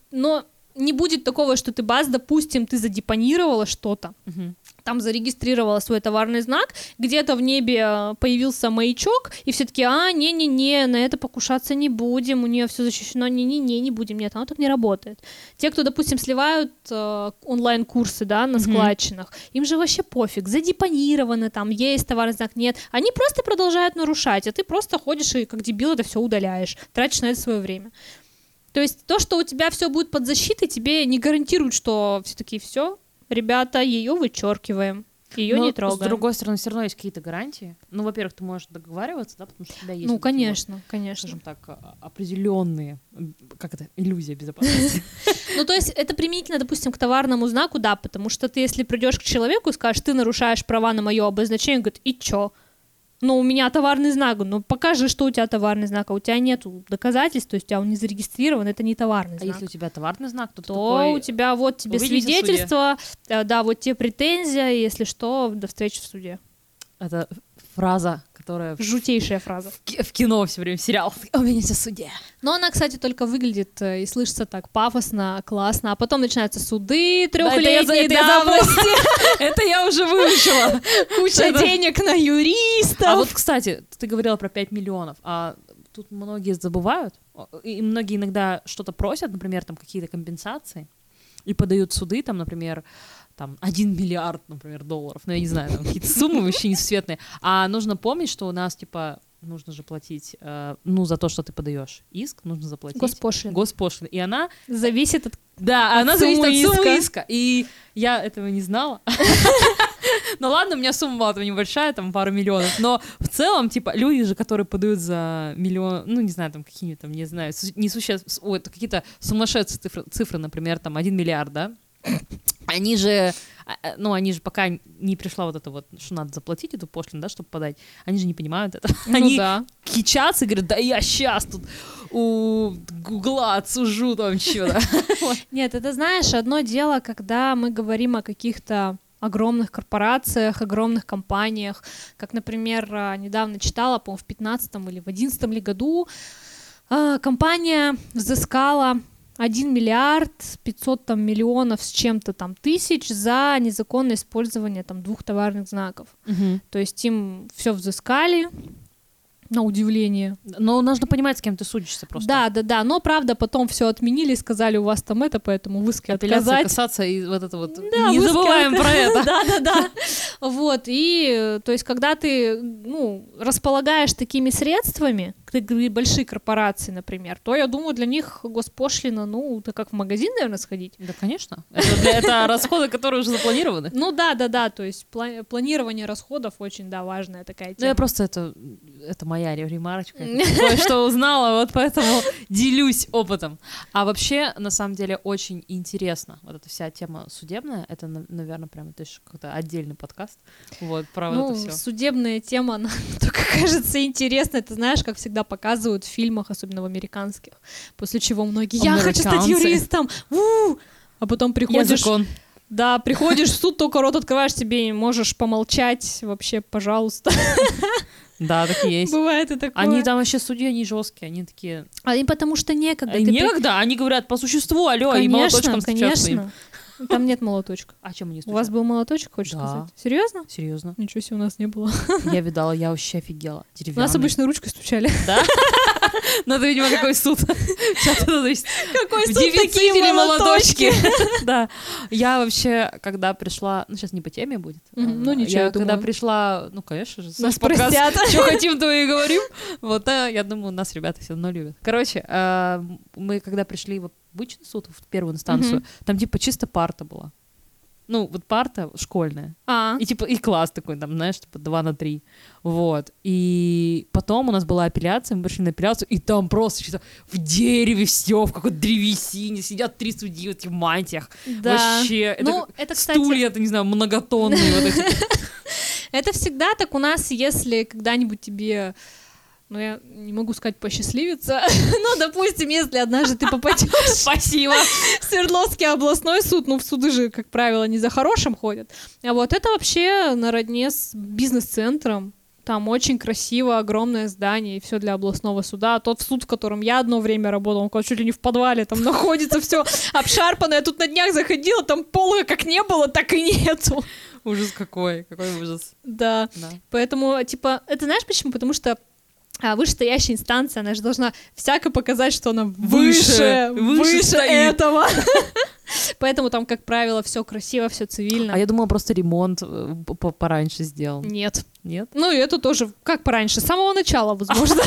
не будет такого, что ты бац, допустим, ты задепонировала что-то, там зарегистрировала свой товарный знак, где-то в небе появился маячок, и все таки а, не-не-не, на это покушаться не будем, у нее все защищено, не-не-не, не будем, нет, оно так не работает. Те, кто, допустим, сливают э, онлайн-курсы, да, на складчинах, mm-hmm. им же вообще пофиг, задепонировано, там, есть товарный знак, нет, они просто продолжают нарушать, а ты просто ходишь и как дебил это все удаляешь, тратишь на это свое время. То есть то, что у тебя все будет под защитой, тебе не гарантирует, что все-таки все, ребята, ее вычеркиваем, ее не трогаем. С другой стороны, все равно есть какие-то гарантии. Ну, во-первых, ты можешь договариваться, да, потому что у тебя есть... Ну, конечно, вот, конечно. Скажем так, определенные, как это, иллюзия безопасности. Ну, то есть это применительно, допустим, к товарному знаку, да, потому что ты, если придешь к человеку и скажешь, ты нарушаешь права на мое обозначение, он говорит, и чё? Ну, у меня товарный знак, ну, покажи, что у тебя товарный знак, а у тебя нету доказательств, то есть у тебя он не зарегистрирован, это не товарный знак. А если у тебя товарный знак, то, то такой... у тебя вот тебе свидетельство, да, вот тебе претензия, если что, до встречи в суде. Это фраза, которая... Жутейшая фраза. В, в кино все время, в сериал. Увидимся в суде. Но она, кстати, только выглядит и слышится так пафосно, классно, а потом начинаются суды трехлетней давности. Это я уже выучила. Куча денег на юристов. А вот, кстати, ты говорила про пять миллионов, а тут многие забывают, и многие иногда что-то просят, например, там какие-то компенсации, и подают в суды, там, например, там, один миллиард, например, долларов, ну, я не знаю, там какие-то суммы вообще несусветные, а нужно помнить, что у нас, типа, нужно же платить, э, ну, за то, что ты подаешь иск, нужно заплатить. Госпошлина. Госпошлина. И она... Зависит от... Да, от она зависит от иска. суммы иска. И я этого не знала. Ну ладно, у меня сумма была небольшая, там пару миллионов, но в целом, типа, люди же, которые подают за миллион, ну, не знаю, там, какие-нибудь там, не знаю, несущественные, ой, это какие-то сумасшедшие цифры, цифры, например, там, один миллиард, да, они же, ну, они же пока не пришла вот это вот, что надо заплатить эту пошлину, да, чтобы подать, они же не понимают это. Ну, они да. кичатся и говорят, да я сейчас тут у Гугла отсужу там что-то. Нет, это, знаешь, одно дело, когда мы говорим о каких-то огромных корпорациях, огромных компаниях, как, например, недавно читала, по-моему, в пятнадцатом или в одиннадцатом ли году компания взыскала один миллиард пятьсот там, миллионов с чем-то там тысяч за незаконное использование там двух товарных знаков. Угу. То есть им все взыскали, на удивление. Но нужно понимать, с кем ты судишься просто. Да, да, да. Но правда потом все отменили, сказали, у вас там это, поэтому в иске отказать. Касаться и вот это вот. Да, не забываем от... про это. Да, да, да. Вот. И то есть, когда ты ну, располагаешь такими средствами, большие корпорации, например, то я думаю, для них госпошлина, ну, это как в магазин, наверное, сходить. Да, конечно. Это, для, это расходы, которые уже запланированы. Ну да, да, да. То есть пла- планирование расходов очень, да, важная такая тема. Ну, я просто это, это моя ремарочка. Кое-что узнала, вот поэтому делюсь опытом. А вообще, на самом деле, очень интересно. Вот эта вся тема судебная, это, наверное, прям это еще какой-то отдельный подкаст. Вот, про ну, вот это все. Судебная тема, она только кажется интересной. Ты знаешь, как всегда показывают в фильмах, особенно в американских. После чего многие, я хочу стать юристом! У-у-у! А потом приходишь... Я закон. Да, приходишь в суд, только рот открываешь себе, и можешь помолчать вообще, пожалуйста. Да, такие есть. Бывает и такое. Они там вообще судьи, они жесткие, они такие... А им потому что некогда. А некогда, при... они говорят по существу, алло, конечно, и молоточком стучат своим. Конечно, там нет молоточка. А чем они стучат? У вас был молоточек, хочешь да. сказать? Серьезно? Серьезно. Ничего себе у нас не было. Я видала, я вообще офигела. У нас обычно ручкой стучали. Да? Ну, это, видимо, какой суд. Какой суд, такие молоточки. Да. Я вообще, когда пришла... Ну, сейчас не по теме будет. Ну, ничего, я когда пришла... Ну, конечно же. Нас простят. Что хотим, то и говорим. Вот, я думаю, нас ребята все равно любят. Короче, мы когда пришли в обычный суд, в первую инстанцию, там типа чисто парта была. Ну, вот парта школьная. А. И типа и класс такой, там, знаешь, типа два на три. Вот. И потом у нас была апелляция, мы пришли на апелляцию, и там просто что-то в дереве все, в какой-то древесине, сидят три судьи в этих мантиях. Да. Вообще, ну, это, это, кстати... стулья, это, не знаю, многотонные вот эти. Это всегда так у нас, если когда-нибудь тебе... Ну, я не могу сказать посчастливиться, но, допустим, если однажды ты попадешь Спасибо. в Свердловский областной суд, ну, в суды же, как правило, не за хорошим ходят, а вот это вообще наравне с бизнес-центром, там очень красиво, огромное здание, и все для областного суда, а тот суд, в котором я одно время работала, он чуть ли не в подвале, там находится все обшарпанное, я тут на днях заходила, там пола как не было, так и нету. Ужас какой, какой ужас. Да, да. Поэтому, типа, это знаешь почему? Потому что А вышестоящая инстанция, она же должна всяко показать, что она выше, выше, выше этого. Поэтому там, как правило, все красиво, все цивильно. А я думала, просто ремонт пораньше сделан. Нет. Нет? Ну, и это тоже, как пораньше, с самого начала, возможно.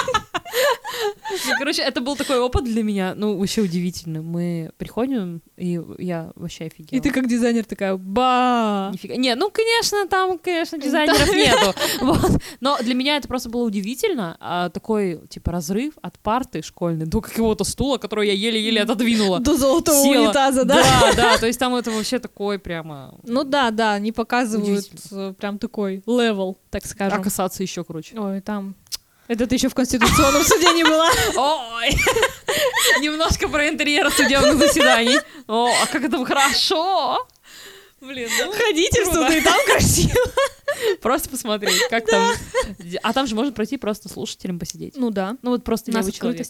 Ну, короче, это был такой опыт для меня, ну, вообще удивительный. Мы приходим, и я вообще офигела. И ты как дизайнер такая, ба! Нифига. Не, ну, конечно, там, конечно, дизайнеров нету. Вот. Но для меня это просто было удивительно. А, такой, типа, разрыв от парты школьной до какого-то стула, который я еле-еле отодвинула. До золотого Села. унитаза, да? Да, да, то есть там это вообще такой прямо... Ну да, да, не показывают прям такой левел, так скажем. А касаться еще круче. Ой, там... Это ты еще в Конституционном суде не была? Ой! Немножко про интерьер судебных заседаний. О, а как это хорошо! Блин, ну... Ходите в суды, там красиво. Просто посмотреть, как там... А там же можно пройти просто слушателям посидеть. Ну да. Ну вот просто у нас левый человек. открытость.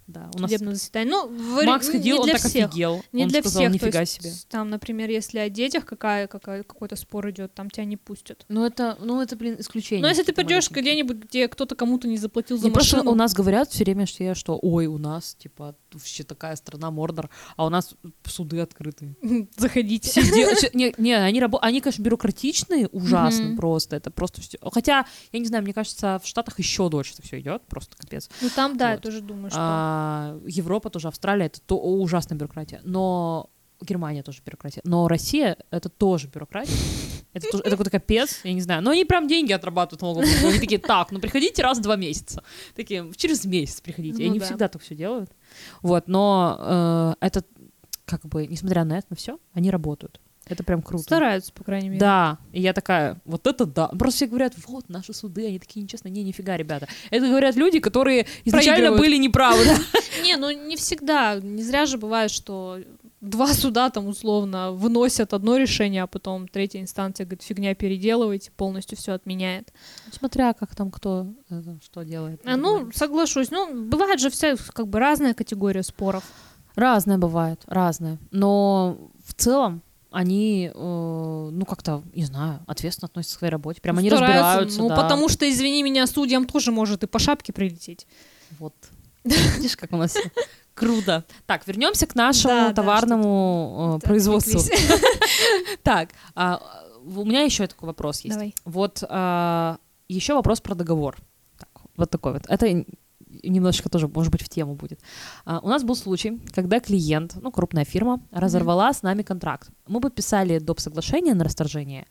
Да, у нас... судебного заседания. Ну, в... Макс ходил, не он для так всех. офигел. Не он для сказал, всех. нифига То есть, себе. Там, например, если о детях какая, какая, какой-то спор идет, там тебя не пустят. Ну это, ну, это, блин, исключение. Но если ты пойдешь где-нибудь, где кто-то кому-то не заплатил за не машину... Просто у нас говорят все время, что, что ой, у нас, типа, вообще такая страна Мордор, а у нас суды открыты. Заходите. Все дел... не, не, они, рабо... они, конечно, бюрократичные, ужасно Мгм. просто. Это просто все. Хотя, я не знаю, мне кажется, в Штатах еще дольше это все идет, просто капец. Ну там, да, я Вот. тоже думаю, что... А, Европа тоже, Австралия, это то ужасная бюрократия. Но Германия тоже бюрократия. Но Россия — это тоже бюрократия. Это, тоже, это какой-то капец, я не знаю. Но они прям деньги отрабатывают налоговые. Они такие, так, ну приходите раз в два месяца. Такие, через месяц приходите. И Ну они да. всегда так все делают. Вот, но э, это, как бы, несмотря на это, на все, они работают. Это прям круто. Стараются, по крайней мере. Да, и я такая, вот это да. Просто все говорят, вот, наши суды, они такие нечестные. Не, нифига, ребята. Это говорят люди, которые изначально Проигрывают. были неправы. да. Не, ну не всегда. Не зря же бывает, что два суда там условно выносят одно решение, а потом третья инстанция говорит, фигня, переделывайте, полностью все отменяет. Смотря как там кто это, что делает. А, ну, соглашусь. Ну, бывает же вся как бы разная категория споров. Разное бывает, разное. Но в целом они, э, ну, как-то, не знаю, ответственно относятся к своей работе. Прям они Стараются, разбираются, Ну, да. потому что, извини меня, судьям тоже может и по шапке прилететь. Вот. Видишь, как у нас всё круто. Так, вернемся к нашему Да, да, товарному э, Да, производству. отвлеклись. Так, а, у меня еще такой вопрос есть. Давай. Вот а, еще вопрос про договор. Так, вот такой вот. Это немножечко тоже, может быть, в тему будет. А, у нас был случай, когда клиент, ну, крупная фирма, разорвала с нами контракт. Мы подписали доп. Соглашение на расторжение.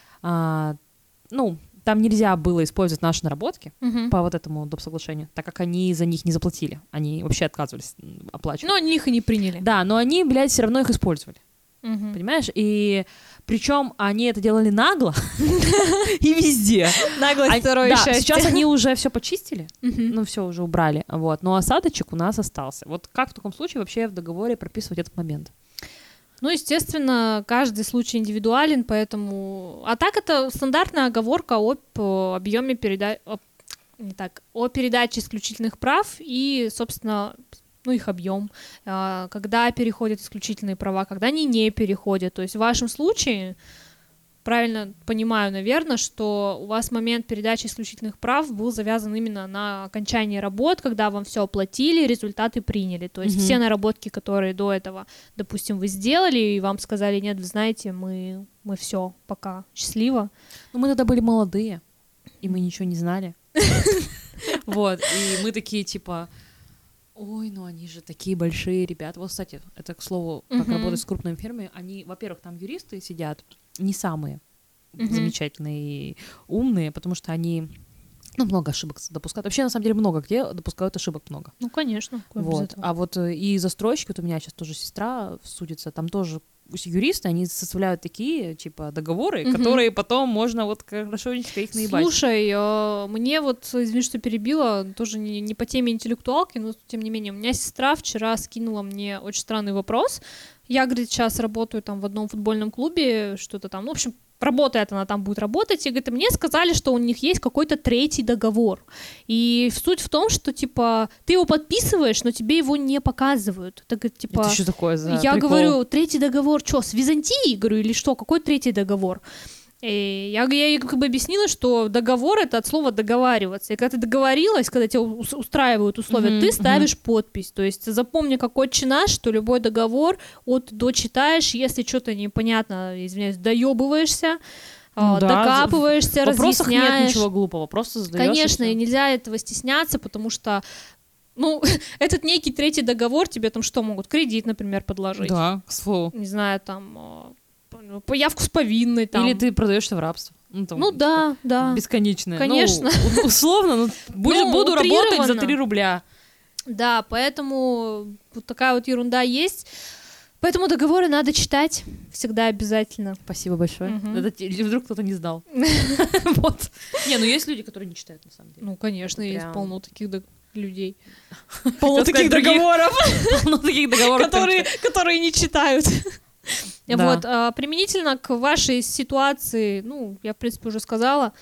А, ну, там нельзя было использовать наши наработки Мгм. по вот этому доп. Соглашению, так как они за них не заплатили. Они вообще отказывались м, оплачивать. Но они их и не приняли. Да, но они, блядь, все равно их использовали. Мгм. Понимаешь? И причем они это делали нагло и везде. Наглость А- второе да, счастье. сейчас они уже все почистили, Мгм. ну все уже убрали, вот. Но осадочек у нас остался. Вот как в таком случае вообще в договоре прописывать этот момент? Ну, естественно, каждый случай индивидуален, поэтому... А так это стандартная оговорка об э, объеме передачи... Не так, о передаче исключительных прав и, собственно, ну, их объем, а, когда переходят исключительные права, когда они не переходят. То есть в вашем случае, правильно понимаю, наверное, что у вас момент передачи исключительных прав был завязан именно на окончании работ, когда вам все оплатили, результаты приняли. То есть Мгм. все наработки, которые до этого, допустим, вы сделали, и вам сказали, нет, вы знаете, мы, мы все, пока, счастливо. Ну мы тогда были молодые, и мы ничего не знали. Вот, и мы такие типа... Ой, ну они же такие большие ребята. Вот, кстати, это, к слову, как Мгм. работать с крупными фирмами. Они, во-первых, там юристы сидят не самые Мгм. замечательные и умные, потому что они, ну, много ошибок допускают. Вообще, на самом деле, много где допускают ошибок много. Ну, конечно. куда без Вот. этого. А вот э, и застройщики, вот у меня сейчас тоже сестра судится, там тоже юристы, они составляют такие, типа, договоры, Мгм. которые потом можно вот хорошенечко их наебать. Слушай, э, мне вот, извини, что перебила, тоже не, не по теме интеллектуалки, но тем не менее, у меня сестра вчера скинула мне очень странный вопрос. Я, говорит, сейчас работаю там в одном футбольном клубе, что-то там, ну, в общем, работает она там, будет работать, и, говорит, мне сказали, что у них есть какой-то третий договор. И суть в том, что, типа, ты его подписываешь, но тебе его не показывают. Так, говорит, типа... Это что такое за Я прикол? говорю, третий договор, что, с Византией? Говорю, или что, какой третий договор? И я, я ей как бы объяснила, что договор — это от слова договариваться. И когда ты договорилась, когда тебя ус- устраивают условия, Мгм, ты мгм. ставишь подпись. То есть запомни, как отче наш, что любой договор от до читаешь, если что-то непонятно, извиняюсь, доебываешься, Ну а, да, докапываешься, В вопросах нет разъясняешь. ничего глупого, просто задаешь. и Конечно, всё. и нельзя этого стесняться, потому что, ну, этот некий третий договор тебе там что могут? Кредит, например, подложить. Да, к слову. Не знаю, там, а, п- появку с повинной. Там. Или ты продаешься в рабство. Ну, там, Ну да, да. бесконечное. Конечно. Ну, у- условно, ну, буду, Ну, буду работать за утрированно. три рубля. Да, поэтому вот такая вот ерунда есть. Поэтому договоры надо читать всегда обязательно. Спасибо большое. Мгм. Это те- или вдруг кто-то не знал. Вот. Не, ну есть люди, которые не читают, на самом деле. Ну, конечно, Это есть прям- полно таких дог- людей. Хотела Полно сказать таких других. договоров, Полно таких договоров. которые, которые не читают. Да. Вот, а, применительно к вашей ситуации, ну, я, в принципе, уже сказала,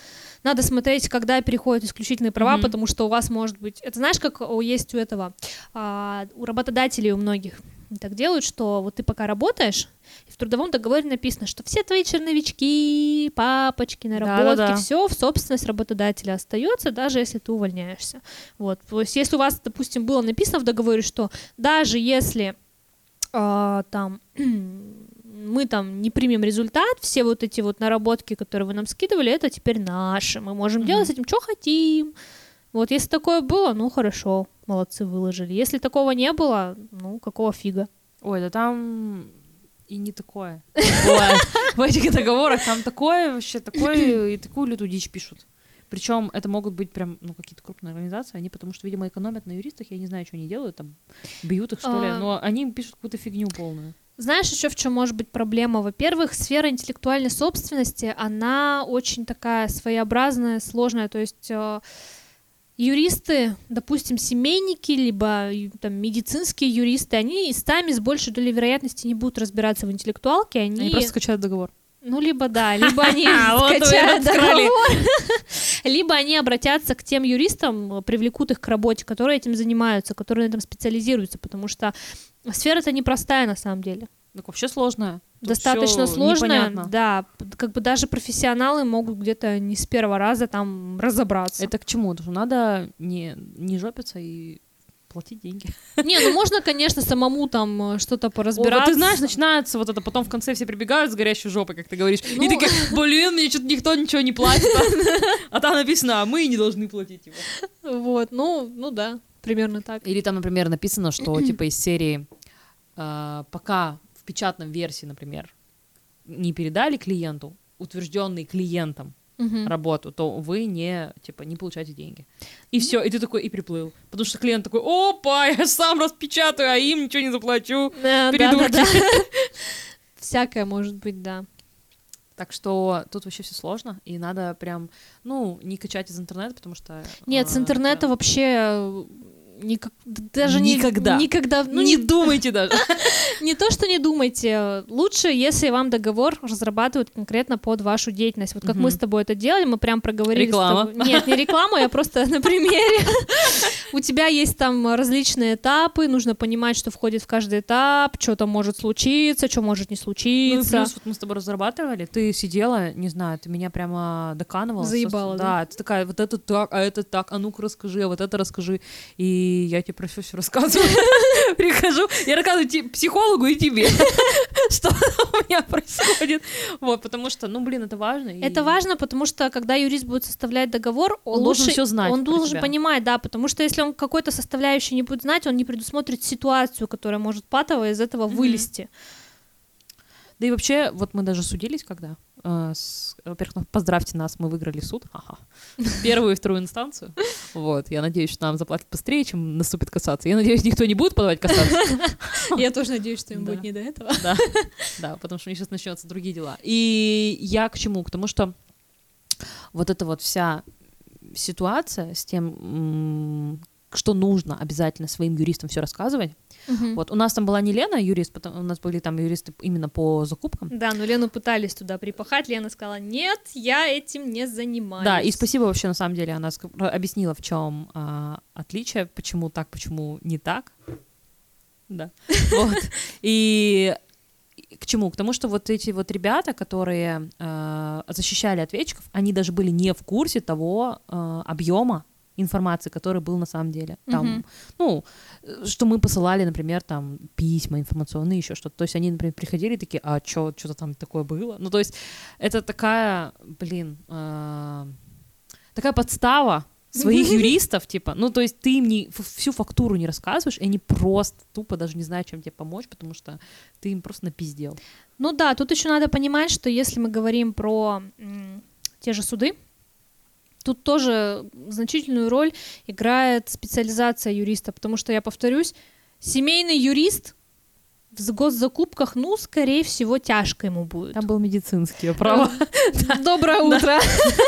надо смотреть, когда переходят исключительные права, mm-hmm. потому что у вас может быть... Это знаешь, как есть у этого, а, у работодателей у многих так делают, что вот ты пока работаешь, и в трудовом договоре написано, что все твои черновички, папочки, наработки, все в собственность работодателя остается, даже если ты увольняешься. Вот. То есть если у вас, допустим, было написано в договоре, что даже если э, там... мы там не примем результат, все вот эти вот наработки, которые вы нам скидывали, это теперь наши. Мы можем mm-hmm. делать с этим, что хотим. Вот если такое было, ну хорошо, молодцы, выложили. Если такого не было, ну какого фига. Ой, да там и не такое. В этих договорах там такое вообще, такое и такую лютую дичь пишут. Причем это могут быть прям, ну, какие-то крупные организации, они потому что, видимо, экономят на юристах, я не знаю, что они делают, там, бьют их, что ли, но они пишут какую-то фигню полную. Знаешь, еще в чем может быть проблема? Во-первых, сфера интеллектуальной собственности, она очень такая своеобразная, сложная, то есть э, юристы, допустим, семейники, либо там, медицинские юристы, они сами с большей долей вероятности не будут разбираться в интеллектуалке, они... Они просто скачают договор. Ну, либо да, либо они скачают договор, либо они обратятся к тем юристам, привлекут их к работе, которые этим занимаются, которые на этом специализируются, потому что сфера-то непростая на самом деле. Так вообще сложная. Достаточно сложная, да, как бы даже профессионалы могут где-то не с первого раза там разобраться. Это к чему? Потому что надо не, не жопиться и... платить деньги. Не, ну можно, конечно, самому там что-то поразбираться. О, вот ты знаешь, начинается вот это, потом в конце все прибегают с горящей жопой, как ты говоришь, ну... и такие, блин, мне что-то никто ничего не платит, а там написано, а мы и не должны платить его. Вот, ну, ну да, примерно так. Или там, например, написано, что типа из серии, пока в печатном версии, например, не передали клиенту, утвержденный клиентом, Uh-huh. работу, то вы не, типа, не получаете деньги. И все, и ты такой, и приплыл. Потому что клиент такой, опа, я сам распечатаю, а им ничего не заплачу. Да, Придурки. да, да, да. Всякое может быть, да. Так что тут вообще все сложно, и надо прям, ну, не качать из интернета, потому что... Нет, а, с интернета это... вообще... Никак, даже никогда. Не, никогда. Ну, не, не думайте даже. Не то, что не думайте. Лучше, если вам договор разрабатывают конкретно под вашу деятельность. Вот как мы с тобой это делали, мы прям проговорили. Реклама. Нет, не реклама, я просто на примере. У тебя есть там различные этапы, нужно понимать, что входит в каждый этап, что там может случиться, что может не случиться. Ну, плюс вот мы с тобой разрабатывали, ты сидела, не знаю, ты меня прямо доканывала. Заебала, да? Да, ты такая, вот это так, а это так, а ну-ка расскажи, а вот это расскажи. И И я тебе про все все рассказываю. Прихожу, я рассказываю психологу и тебе, что у меня происходит. Вот, потому что, ну, блин, это важно. Это важно, потому что, когда юрист будет составлять договор, он должен все знать. Он должен понимать, да, потому что если он какой-то составляющий не будет знать, он не предусмотрит ситуацию, которая может патово из этого вылезти. Да и вообще, вот мы даже судились когда. Э, с, во-первых, поздравьте нас, мы выиграли суд. Ага. Первую и вторую инстанцию. Вот. Я надеюсь, что нам заплатят быстрее, чем наступит кассация. Я надеюсь, никто не будет подавать кассацию. Я тоже надеюсь, что им будет не до этого. Да, да, потому что у них сейчас начнутся другие дела. И я к чему? К тому, что вот эта вот вся ситуация с тем, что нужно обязательно своим юристам все рассказывать. Uh-huh. Вот у нас там была не Лена, юрист, потом у нас были там юристы именно по закупкам. Да, но Лену пытались туда припахать, Лена сказала, нет, я этим не занимаюсь. Да, и спасибо вообще, на самом деле, она объяснила, в чем а, отличие, почему так, почему не так. Да. Вот. И к чему? К тому, что вот эти вот ребята, которые э, защищали ответчиков, они даже были не в курсе того э, объема информации, который был на самом деле. Там, uh-huh. ну, что мы посылали, например, там, письма информационные, еще что-то. То есть они, например, приходили такие, а что, что-то там такое было? Ну, то есть это такая, блин, э, такая подстава своих юристов, типа, ну, то есть ты им не, всю фактуру не рассказываешь, и они просто тупо даже не знают, чем тебе помочь, потому что ты им просто напиздел. Ну да, тут еще надо понимать, что если мы говорим про м, те же суды, тут тоже значительную роль играет специализация юриста, потому что, я повторюсь, семейный юрист в госзакупках, ну, скорее всего, тяжко ему будет. Там был медицинские права. Доброе утро.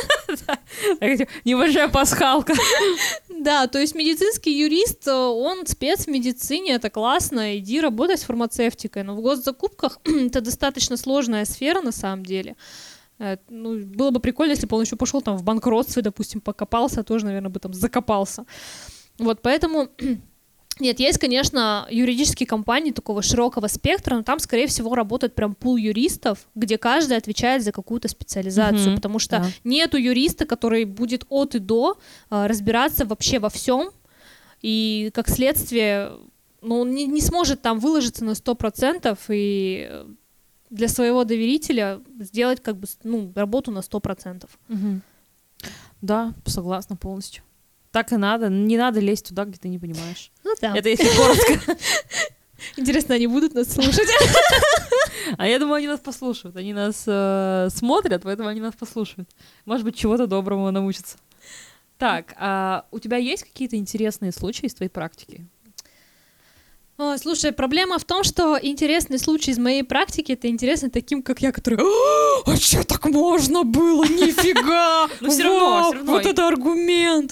Небольшая пасхалка. Да, то есть медицинский юрист, он спец в медицине, это классно, иди работай с фармацевтикой, но в госзакупках это достаточно сложная сфера на самом деле. Э, ну, было бы прикольно, если бы он еще пошел там в банкротстве, допустим, покопался, тоже, наверное, бы там закопался. Вот, поэтому... Нет, есть, конечно, юридические компании такого широкого спектра, но там, скорее всего, работает прям пул юристов, где каждый отвечает за какую-то специализацию, mm-hmm. потому что yeah. нету юриста, который будет от и до э, разбираться вообще во всем, и, как следствие, ну, он не, не сможет там выложиться на сто процентов и для своего доверителя сделать как бы, ну, работу на сто процентов. Mm-hmm. Да, согласна полностью. Так и надо. Не надо лезть туда, где ты не понимаешь. Ну да. Это если коротко. Интересно, они будут нас слушать? А я думаю, они нас послушают. Они нас э, смотрят, поэтому они нас послушают. Может быть, чего-то доброго научатся. Так, а у тебя есть какие-то интересные случаи из твоей практики? О, слушай, проблема в том, что интересный случай из моей практики — это интересно таким, как я, который «А что так можно было? Нифига! Ну все равно, все равно. Вот это аргумент!»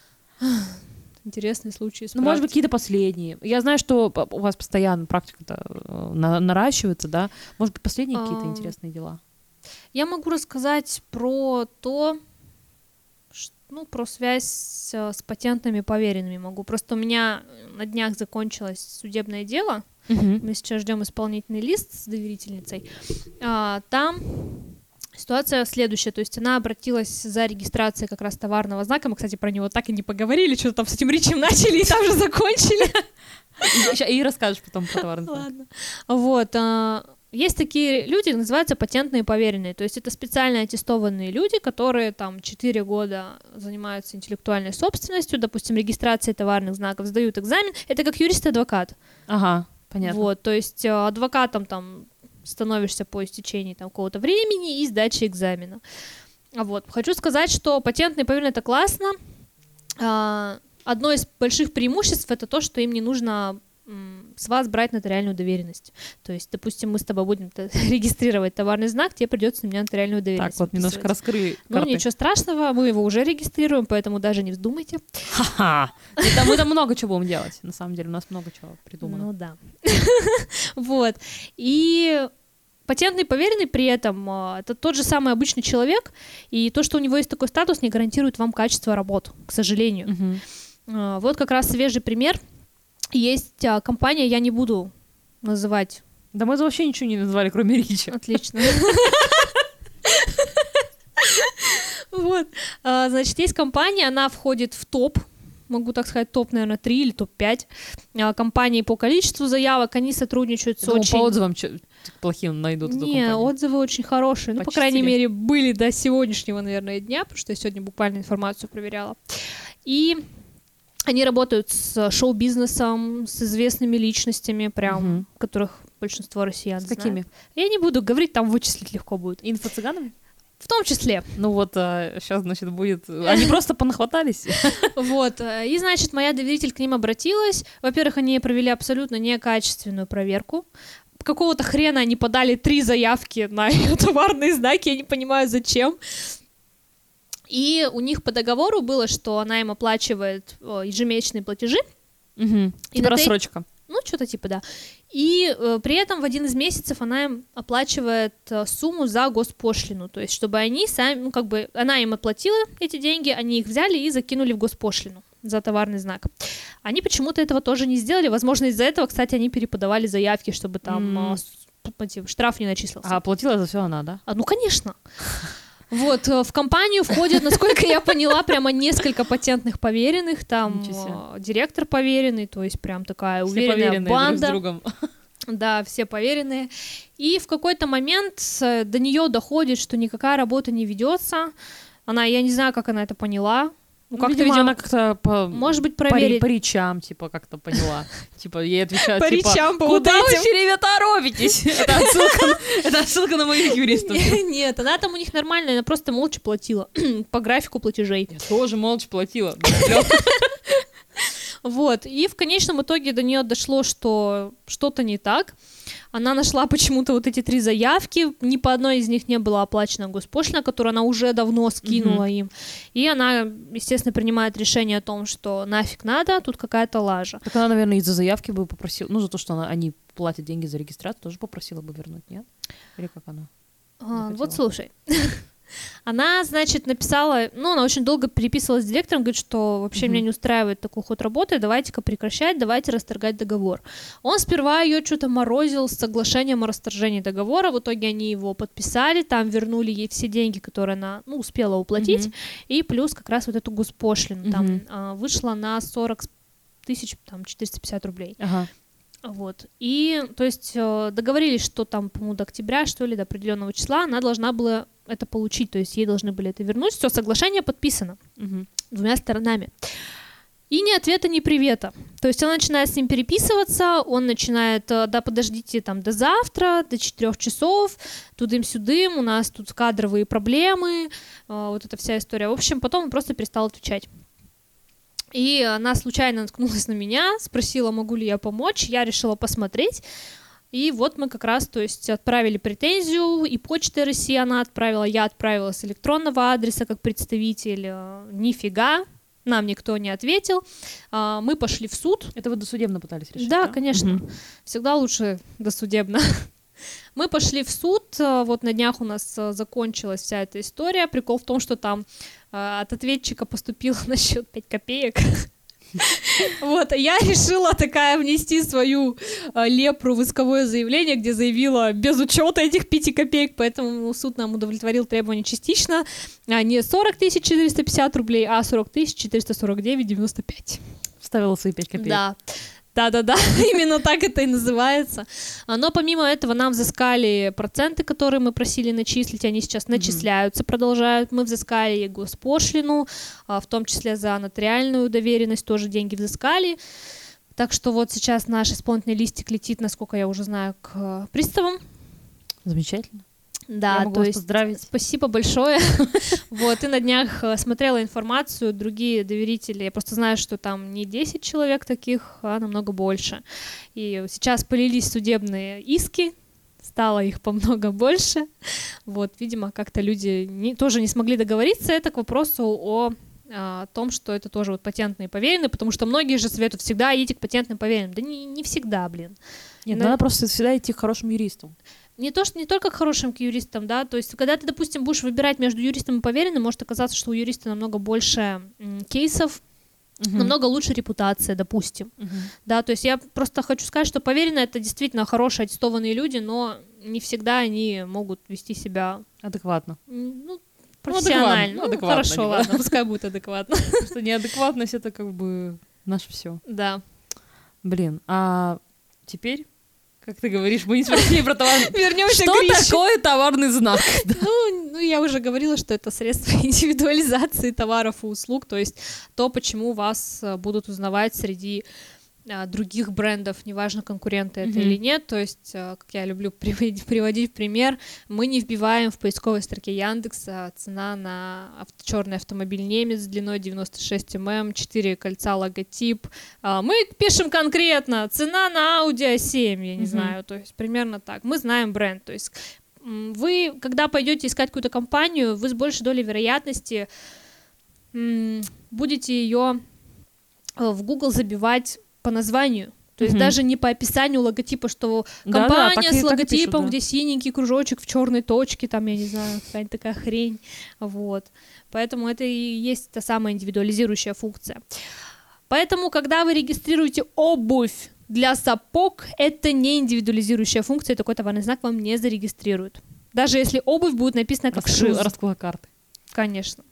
Интересные случаи. Ну, может быть, какие-то последние. Я знаю, что у вас постоянно практика-то на- наращивается, да? Может быть, последние а... какие-то интересные дела? Я могу рассказать про то, что, ну, про связь с, с патентными поверенными могу. Просто у меня на днях закончилось судебное дело. Uh-huh. Мы сейчас ждем исполнительный лист с доверительницей. А, там... Ситуация следующая, то есть она обратилась за регистрацией как раз товарного знака, мы, кстати, про него так и не поговорили, что-то там с этим речем начали и там же закончили. И расскажешь потом про товарный знак. Ладно. Вот, есть такие люди, называются патентные поверенные, то есть это специально аттестованные люди, которые там четыре года занимаются интеллектуальной собственностью, допустим, регистрацией товарных знаков, сдают экзамен, это как юрист-адвокат. Ага, понятно. Вот, то есть адвокатом там становишься по истечении там какого-то времени и сдачи экзамена. Вот. Хочу сказать, что патентные поверенные — это классно. А, одно из больших преимуществ — это то, что им не нужно м, с вас брать нотариальную доверенность. То есть, допустим, мы с тобой будем регистрировать товарный знак, тебе придется на меня нотариальную доверенность. Так, вот немножко раскрыли Ну, карты. ничего страшного, мы его уже регистрируем, поэтому даже не вздумайте. Ха-ха! Это мы там много чего будем делать. На самом деле у нас много чего придумано. Ну да. Вот. И патентный поверенный при этом — это тот же самый обычный человек, и то, что у него есть такой статус, не гарантирует вам качество работы, к сожалению. Uh-huh. Вот как раз свежий пример. Есть компания, я не буду называть. Да мы вообще ничего не назвали, кроме Ричи. Отлично. Вот. Значит, есть компания, она входит в топ, могу так сказать, топ, наверное, три или топ пять компаний по количеству заявок. Они сотрудничают с очень... по отзывам плохим найдут эту компанию. Не, отзывы очень хорошие. Ну, по крайней мере, были до сегодняшнего, наверное, дня, потому что я сегодня буквально информацию проверяла. И они работают с шоу-бизнесом, с известными личностями, прям, угу. которых большинство россиян С знает. какими? Я не буду говорить, там вычислить легко будет. Инфо-цыганами? В том числе. Ну вот, а, сейчас, значит, будет... Они просто понахватались. Вот. И, значит, моя доверитель к ним обратилась. Во-первых, они провели абсолютно некачественную проверку. Какого-то хрена они подали три заявки на товарные знаки. Я не понимаю, зачем. И у них по договору было, что она им оплачивает ежемесячные платежи. Угу. Типа рассрочка. Т... Ну, что-то типа, да. И э, при этом в один из месяцев она им оплачивает э, сумму за госпошлину. То есть, чтобы они сами, ну, как бы, она им оплатила эти деньги, они их взяли и закинули в госпошлину за товарный знак. Они почему-то этого тоже не сделали. Возможно, из-за этого, кстати, они переподавали заявки, чтобы там mm. э, штраф не начислился. А оплатила за все она, да? А, ну, конечно. Вот, в компанию входит, насколько я поняла, прямо несколько патентных поверенных, там директор поверенный, то есть прям такая все уверенная банда. Друг с другом. Да, все поверенные. И в какой-то момент до нее доходит, что никакая работа не ведется. Она, я не знаю, как она это поняла. Ну, как-то, видимо, видимо, она как-то по, может быть, проверить. По, по речам, типа, как-то поняла. Типа, ей отвечают, по типа, речам, по куда вот вы все время торопитесь? Это отсылка, это отсылка на моих юристов. Нет, она там у них нормальная, она просто молча платила по графику платежей. Я тоже молча платила. Вот, и в конечном итоге до нее дошло, что что-то не так. Она нашла почему-то вот эти три заявки, ни по одной из них не была оплачена госпошлина, которую она уже давно скинула mm-hmm. им. И она, естественно, принимает решение о том, что нафиг надо, тут какая-то лажа. Так она, наверное, из-за заявки бы попросила, ну, за то, что она, они платят деньги за регистрацию, тоже попросила бы вернуть, нет? Или как она? А, вот слушай. Она, значит, написала, ну, она очень долго переписывалась с директором, говорит, что вообще uh-huh. меня не устраивает такой ход работы, давайте-ка прекращать, давайте расторгать договор. Он сперва ее что-то морозил с соглашением о расторжении договора, в итоге они его подписали, там вернули ей все деньги, которые она, ну, успела уплатить, uh-huh. и плюс как раз вот эту госпошлину, uh-huh. там а, вышла на сорок тысяч, там, четыреста пятьдесят рублей. Uh-huh. Вот. И, то есть, договорились, что там, по-моему, до октября, что ли, до определенного числа она должна была это получить, то есть ей должны были это вернуть. Все, соглашение подписано угу. двумя сторонами. И ни ответа, ни привета. То есть он начинает с ним переписываться, он начинает, да, подождите, там, до завтра, до четырех часов, тудым-сюдым, у нас тут кадровые проблемы, вот эта вся история. В общем, потом он просто перестал отвечать. И она случайно наткнулась на меня, спросила, могу ли я помочь, я решила посмотреть. И вот мы как раз, то есть, отправили претензию, и Почта России она отправила, я отправила с электронного адреса как представитель. Нифига, нам никто не ответил. Мы пошли в суд. Это вы досудебно пытались решить? Да, да? конечно. Угу. Всегда лучше досудебно. Мы пошли в суд, вот на днях у нас закончилась вся эта история. Прикол в том, что там от ответчика поступило на счет пять копеек. Вот, а я решила такая внести свою э, лепру в исковое заявление, где заявила без учета этих пяти копеек, поэтому суд нам удовлетворил требования частично, а не сорок тысяч четыреста пятьдесят рублей, а сорок тысяч четыреста сорок девять девяносто пять. Вставила свои пять копеек. Да. Да-да-да, именно так это и называется. Но помимо этого нам взыскали проценты, которые мы просили начислить, они сейчас начисляются, mm-hmm. продолжают. Мы взыскали госпошлину, в том числе за нотариальную доверенность тоже деньги взыскали. Так что вот сейчас наш исполнительный листик летит, насколько я уже знаю, к приставам. Замечательно. Да, я могу то вас есть поздравить. Спасибо большое. Вот, и на днях смотрела информацию, другие доверители, я просто знаю, что там не десять человек таких, а намного больше. И сейчас полились судебные иски, стало их намного больше. Вот, видимо, как-то люди не, тоже не смогли договориться. Это к вопросу о, о том, что это тоже вот патентные поверенные, потому что многие же советуют всегда идти к патентным поверенным. Да не, не всегда, блин. Нет, Но... надо просто всегда идти к хорошим юристам. Не то, что не только к хорошим юристам, да, то есть когда ты, допустим, будешь выбирать между юристом и поверенным, может оказаться, что у юриста намного больше м, кейсов, uh-huh. намного лучше репутация, допустим, uh-huh. да, то есть я просто хочу сказать, что поверенные — это действительно хорошие, аттестованные люди, но не всегда они могут вести себя адекватно. Ну, профессионально. Ну, адекватно, ну, адекватно, хорошо, адекватно. Ладно, пускай будет адекватно. Потому что неадекватность — это как бы наше все. Да. Блин, а теперь... Как ты говоришь, мы не спросили про товар. Вернемся что к такое товарный знак? Ну, ну, я уже говорила, что это средство индивидуализации товаров и услуг, то есть то, почему вас будут узнавать среди а, других брендов, неважно, конкуренты это mm-hmm. или нет, то есть, а, как я люблю приводить, приводить в пример, мы не вбиваем в поисковой строке Яндекса цена на авто, черный автомобиль немец длиной девяносто шесть миллиметров, четыре кольца, логотип, а, мы пишем конкретно цена на Audi а семь, я не mm-hmm. знаю, то есть примерно так, мы знаем бренд, то есть вы, когда пойдете искать какую-то компанию, вы с большей долей вероятности м- будете ее в Google забивать по названию, то есть mm-hmm. даже не по описанию логотипа, что компания да, да, с логотипом, пишут, да. где синенький кружочек в черной точке, там, я не знаю, какая-то такая хрень, вот. Поэтому это и есть та самая индивидуализирующая функция. Поэтому, когда вы регистрируете обувь для сапог, это не индивидуализирующая функция, такой товарный знак вам не зарегистрируют. Даже если обувь будет написана как шуз. Раскрыла карты. Конечно.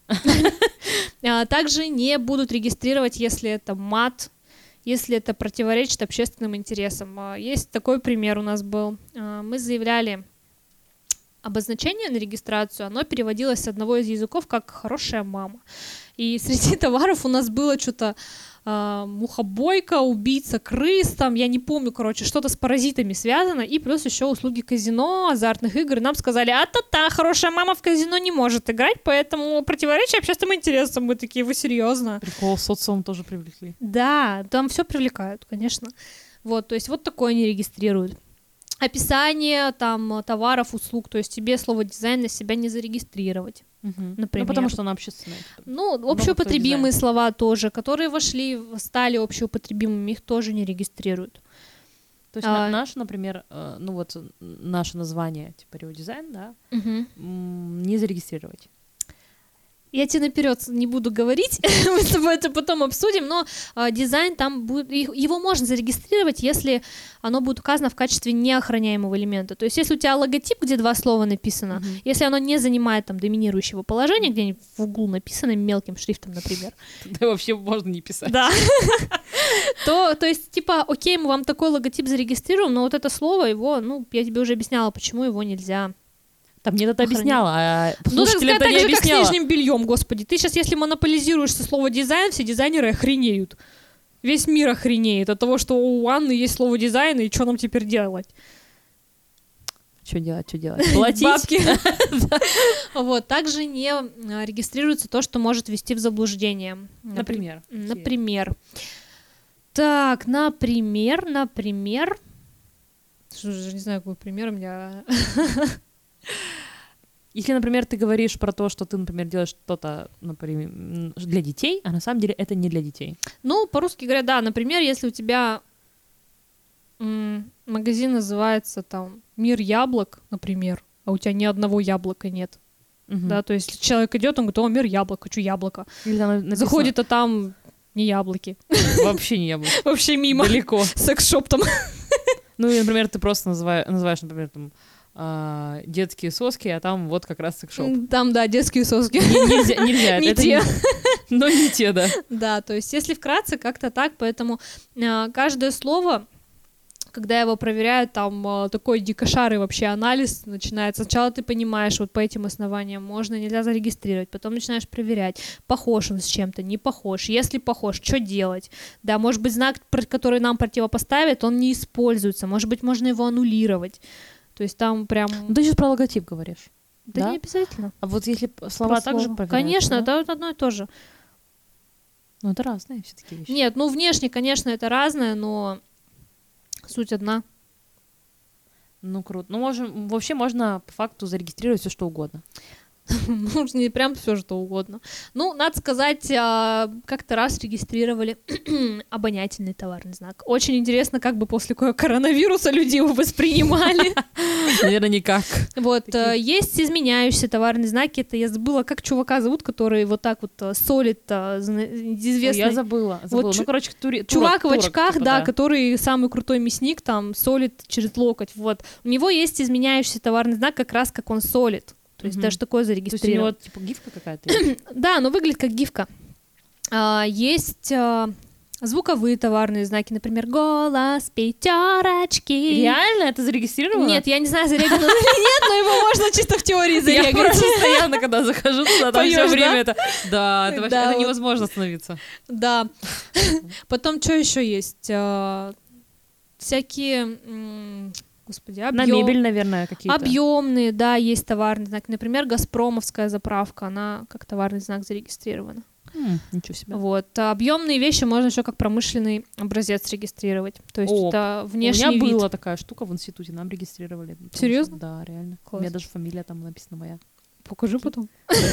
Также не будут регистрировать, если это мат, если это противоречит общественным интересам. Есть такой пример у нас был. Мы заявляли обозначение на регистрацию, оно переводилось с одного из языков как «хорошая мама». И среди товаров у нас было что-то э, мухобойка, убийца крыс, там, я не помню, короче, что-то с паразитами связано, и плюс еще услуги казино, азартных игр. Нам сказали, а-та-та, хорошая мама в казино не может играть, поэтому противоречие общественным интересам. Мы такие, вы серьезно? Прикол, социум тоже привлекли. Да, там все привлекают, конечно. Вот, то есть вот такое они регистрируют. Описание там товаров, услуг, то есть тебе слово дизайн на себя не зарегистрировать, угу. например. Ну, потому что она общественная. Ну, общеупотребимые слова тоже, которые вошли, стали общеупотребимыми, их тоже не регистрируют. То есть А. на- наше, например, э, ну вот э, наше название, типа Риодизайн, да, Мгм. м, не зарегистрировать. Я тебе наперед не буду говорить, мы с тобой это потом обсудим, но а, дизайн там будет, их- его можно зарегистрировать, если оно будет указано в качестве неохраняемого элемента. То есть если у тебя логотип, где два слова написано, Мгм. если оно не занимает там доминирующего положения, где-нибудь в углу написано мелким шрифтом, например, Да вообще можно не писать. да, то, то есть, типа, окей, мы вам такой логотип зарегистрируем, но вот это слово, его, ну, я тебе уже объясняла, почему его нельзя. Там мне это Охранять. объясняла, а Ну, так слушателям сказать, это так не же, как с объясняла. нижним бельем, господи. Ты сейчас, если монополизируешься слово дизайн, все дизайнеры охренеют. Весь мир охренеет от того, что у Анны есть слово дизайн, и что нам теперь делать? Что делать, что делать? Платить? Бабки. Вот. Также не а, регистрируется то, что может ввести в заблуждение. Например. Например. Так, например, например... Что же, не знаю, какой пример у меня... Если, например, ты говоришь про то, что ты, например, делаешь что-то, например, м, для детей, а на самом деле это не для детей. Ну, по-русски говоря, да, например, если у тебя м, магазин называется там «Мир яблок», например, а у тебя ни одного яблока нет, Мгм. да, то есть человек идет, он говорит: о, мир яблок, хочу яблоко. Или там написано Заходит, а там не яблоки. вообще не яблоко. Вообще мимо. Далеко. Секс-шоп там. Ну, и, например, ты просто называешь, называешь например, там, а, детские соски, а там вот как раз секс-шоп. Там, да, детские соски. Не- Нельзя, нельзя. Не это те. не- Но не те, да. Да, то есть если вкратце, как-то так, поэтому а, каждое слово, когда его проверяют, там а, такой дикошарый вообще анализ начинается. Сначала ты понимаешь вот по этим основаниям, можно, нельзя зарегистрировать, потом начинаешь проверять, похож он с чем-то, не похож, если похож, что делать? Да, может быть, знак, про- который нам противопоставят, он не используется, может быть, можно его аннулировать. То есть там прям... Ну, ты сейчас про логотип говоришь. Да, да? не обязательно. А вот если п- слова Про также слово. проверяются, Конечно, да? это вот одно и то же. Ну, это разные все-таки вещи. Нет, ну внешне, конечно, это разное, но суть одна. Ну, круто. Ну, можем, вообще можно по факту зарегистрировать все что угодно. Ну, не прям все что угодно. Ну, надо сказать, а, как-то раз регистрировали обонятельный товарный знак. Очень интересно, как бы после ко- коронавируса люди его воспринимали. Наверное, никак. Вот, Такие. э, есть изменяющиеся товарные знаки. Это я забыла, как чувака зовут, который вот так вот э, солит э, зна- Ой, известный... Я забыла. забыла. чу- ну, короче, тури- Чувак турок, в очках, типа, да, который самый крутой мясник, там, солит через локоть, вот. У него есть изменяющийся товарный знак, как раз как он солит. То есть Мгм. даже такое То есть у зарегистрировано. него, типа, гифка какая-то есть? Да, но выглядит как гифка. А, есть а, звуковые товарные знаки, например, голос пятерочки. Реально? Это зарегистрировано? Нет, я не знаю, зарегано или нет, но его можно чисто в теории Я зарегать. просто постоянно, когда захожу туда, там все Поёшь, время да? это... Да, это вообще Да, это вот. невозможно остановиться. Да. Потом что еще есть? А, Всякие, м, господи, На объем. мебель, наверное, какие-то. Объемные, да, есть товарный знак. Например, Газпромовская заправка, она как товарный знак зарегистрирована. М, Ничего себе. Вот. А объемные вещи можно еще как промышленный образец регистрировать. То есть О, это У внешний меня вид. была такая штука в институте, нам регистрировали. Потому что- Серьезно? Да, реально. У Класс. меня даже фамилия там написана моя. Покажи потом.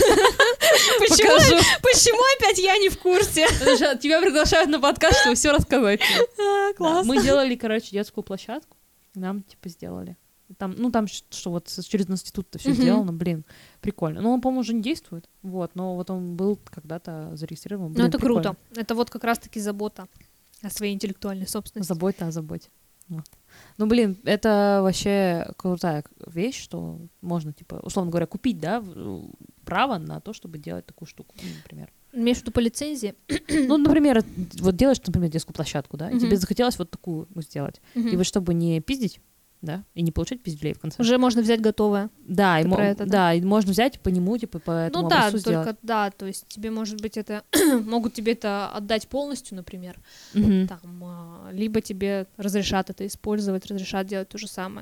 Покажу. Почему опять я не в курсе? Тебя приглашают на подкаст, чтобы все рассказать. А, Да, Мы делали, короче, детскую площадку, и нам, типа, сделали. Там, ну, там, ш- что вот с- через институт-то все Мгм. сделано, блин, прикольно. Ну, он, по-моему, уже не действует, вот, но вот он был когда-то зарегистрирован. Ну, Блин, это прикольно. круто. Это вот как раз-таки забота о своей интеллектуальной собственности. Забота о заботе. Вот. Ну, блин, это вообще крутая вещь, что можно, типа, условно говоря, купить, да, в- право на то, чтобы делать такую штуку, ну, например. Имеешь в виду по лицензии? Ну, например, вот делаешь, например, детскую площадку, да, и Мгм. тебе захотелось вот такую сделать. Мгм. И вот чтобы не пиздить, да, и не получать пиздюлей в конце. Уже можно взять готовое. Да, и, Ты мо- про это, да? да, и можно взять по нему, типа, по этому Ну да, образцу только сделать. да, то есть тебе, может быть, это могут тебе это отдать полностью, например, Мгм. там, а, либо тебе разрешат это использовать, разрешат делать то же самое.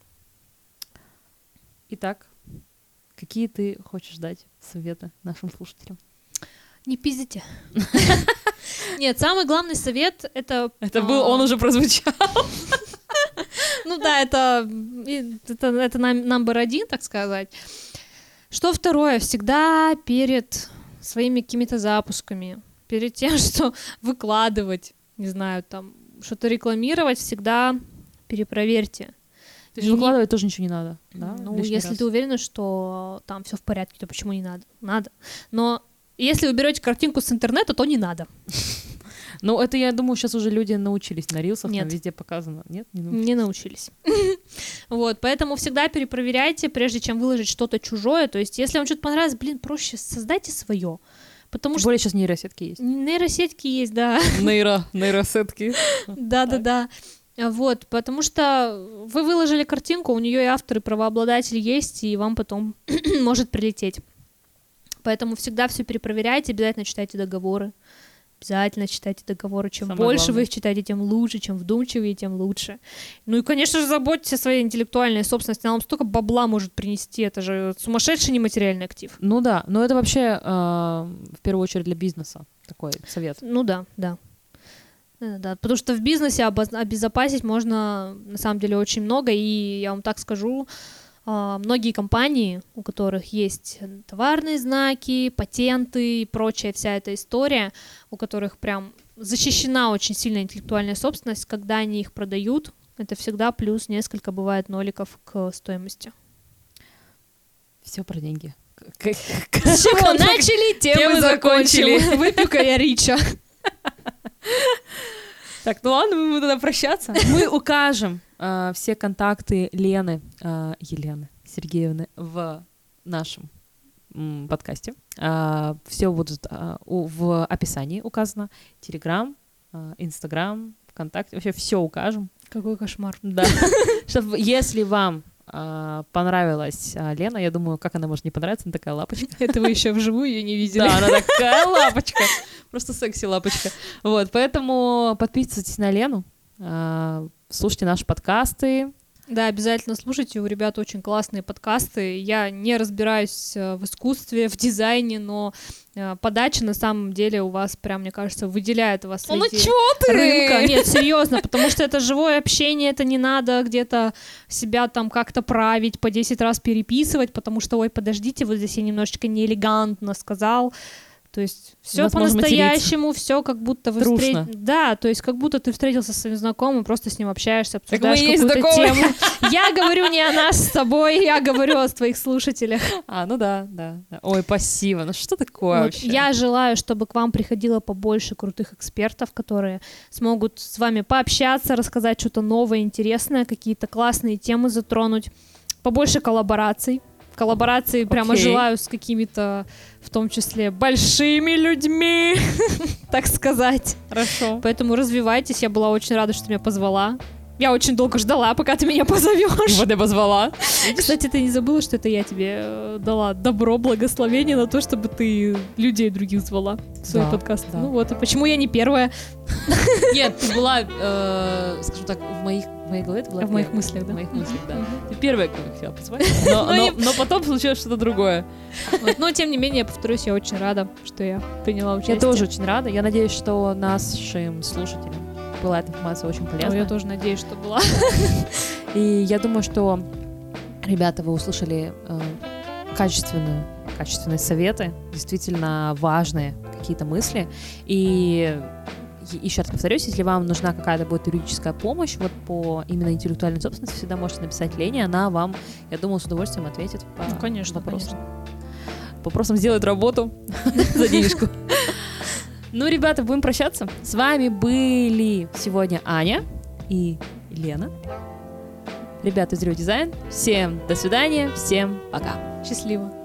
Итак, какие ты хочешь дать советы нашим слушателям? Не пиздите. Нет, самый главный совет это... Это а, был, он уже прозвучал. Ну да, это, и- это, это нам- number один, так сказать. Что второе? Всегда перед своими какими-то запусками, перед тем, что выкладывать, не знаю, там, что-то рекламировать, всегда перепроверьте. То есть выкладывать тоже ничего не надо, да? Ну, если раз. Ты уверена, что там все в порядке, то почему не надо? Надо. Но если вы берете картинку с интернета, то не надо. Ну, это, я думаю, сейчас уже люди научились на рилсах, там везде показано. Нет, не научились. Не научились. Вот, поэтому всегда перепроверяйте, прежде чем выложить что-то чужое. То есть, если вам что-то понравилось, блин, проще создайте свое. Потому что... Более сейчас нейросетки есть. Нейросетки есть, да. Нейро, нейросетки. Да-да-да. Вот, потому что вы выложили картинку, у нее и автор, и правообладатель есть, и вам потом может прилететь. Поэтому всегда все перепроверяйте, обязательно читайте договоры. Обязательно читайте договоры. Чем Самое больше главное. Вы их читаете, тем лучше. Чем вдумчивее, тем лучше. Ну и, конечно же, заботьтесь о своей интеллектуальной собственности. Она вам столько бабла может принести. Это же сумасшедший нематериальный актив. Ну да, но это вообще э, в первую очередь для бизнеса такой совет. Ну да, да. Да, да, потому что в бизнесе обоз- обезопасить можно на самом деле очень много. И я вам так скажу, многие компании, у которых есть товарные знаки, патенты и прочая вся эта история, у которых прям защищена очень сильно интеллектуальная собственность, когда они их продают, это всегда плюс несколько бывает ноликов к стоимости. Все про деньги. С чего начали, тем и закончили. Выпью-ка я Рича. Так, ну ладно, мы будем тогда прощаться. Мы укажем э, все контакты Лены, э, Елены Сергеевны в нашем м, подкасте. Э, все будут э, у, в описании указано. Телеграм, э, Инстаграм, ВКонтакте. Вообще все укажем. Какой кошмар. Да. Чтобы, если вам э, понравилась э, Лена, я думаю, как она может не понравиться, она такая лапочка. Это вы еще вживую ее не видели. Да, она такая лапочка. Просто секси-лапочка. Вот, поэтому подписывайтесь на Лену, э, слушайте наши подкасты. Да, обязательно слушайте, у ребят очень классные подкасты. Я не разбираюсь в искусстве, в дизайне, но э, подача на самом деле у вас прям, мне кажется, выделяет вас среди ну чё ты? рынка. Нет, серьезно, потому что это живое общение, это не надо где-то себя там как-то править, по десять раз переписывать, потому что, ой, подождите, вот здесь я немножечко неэлегантно сказал. То есть все по-настоящему, все как будто вы встретились. Да, то есть как будто ты встретился со своим знакомым, просто с ним общаешься, обсуждаешь какую-то тему. Я говорю не о нас с тобой, я говорю о твоих слушателях. А, ну да, да. да. Ой, спасибо. Ну что такое вот, вообще? Я желаю, чтобы к вам приходило побольше крутых экспертов, которые смогут с вами пообщаться, рассказать что-то новое, интересное, какие-то классные темы затронуть, побольше коллабораций. Коллаборации прямо okay. желаю с какими-то, в том числе, большими людьми, так сказать. Хорошо. Поэтому развивайтесь. Я была очень рада, что ты меня позвала. Я очень долго ждала, пока ты меня позовешь. Вот я позвала. Кстати, ты не забыла, что это я тебе дала добро, благословение на то, чтобы ты людей других звала в свой да, подкаст. Да. Ну вот, и почему я не первая? Нет, ты была, э, скажем так, в моих в моей голове ты была в первая. моих мыслях, да? В моих мыслях, да. Ты первая, кого я хотела позвать, но, но, но потом случилось что-то другое. Вот. Но, тем не менее, я повторюсь, я очень рада, что я приняла участие. Я тоже очень рада. Я надеюсь, что нашим слушателям была эта информация очень полезна. Я тоже надеюсь, что была. И я думаю, что, ребята, вы услышали э, качественную, качественные советы, действительно важные какие-то мысли. И еще раз повторюсь, если вам нужна какая-то будет юридическая помощь вот по именно интеллектуальной собственности, всегда можете написать Лене, она вам, я думаю, с удовольствием ответит по ну, конечно, вопросам. Конечно. По вопросам сделает работу за денежку. Ну, ребята, будем прощаться. С вами были сегодня Аня и Лена. Ребята из Rio Design. Всем до свидания, всем пока. Счастливо.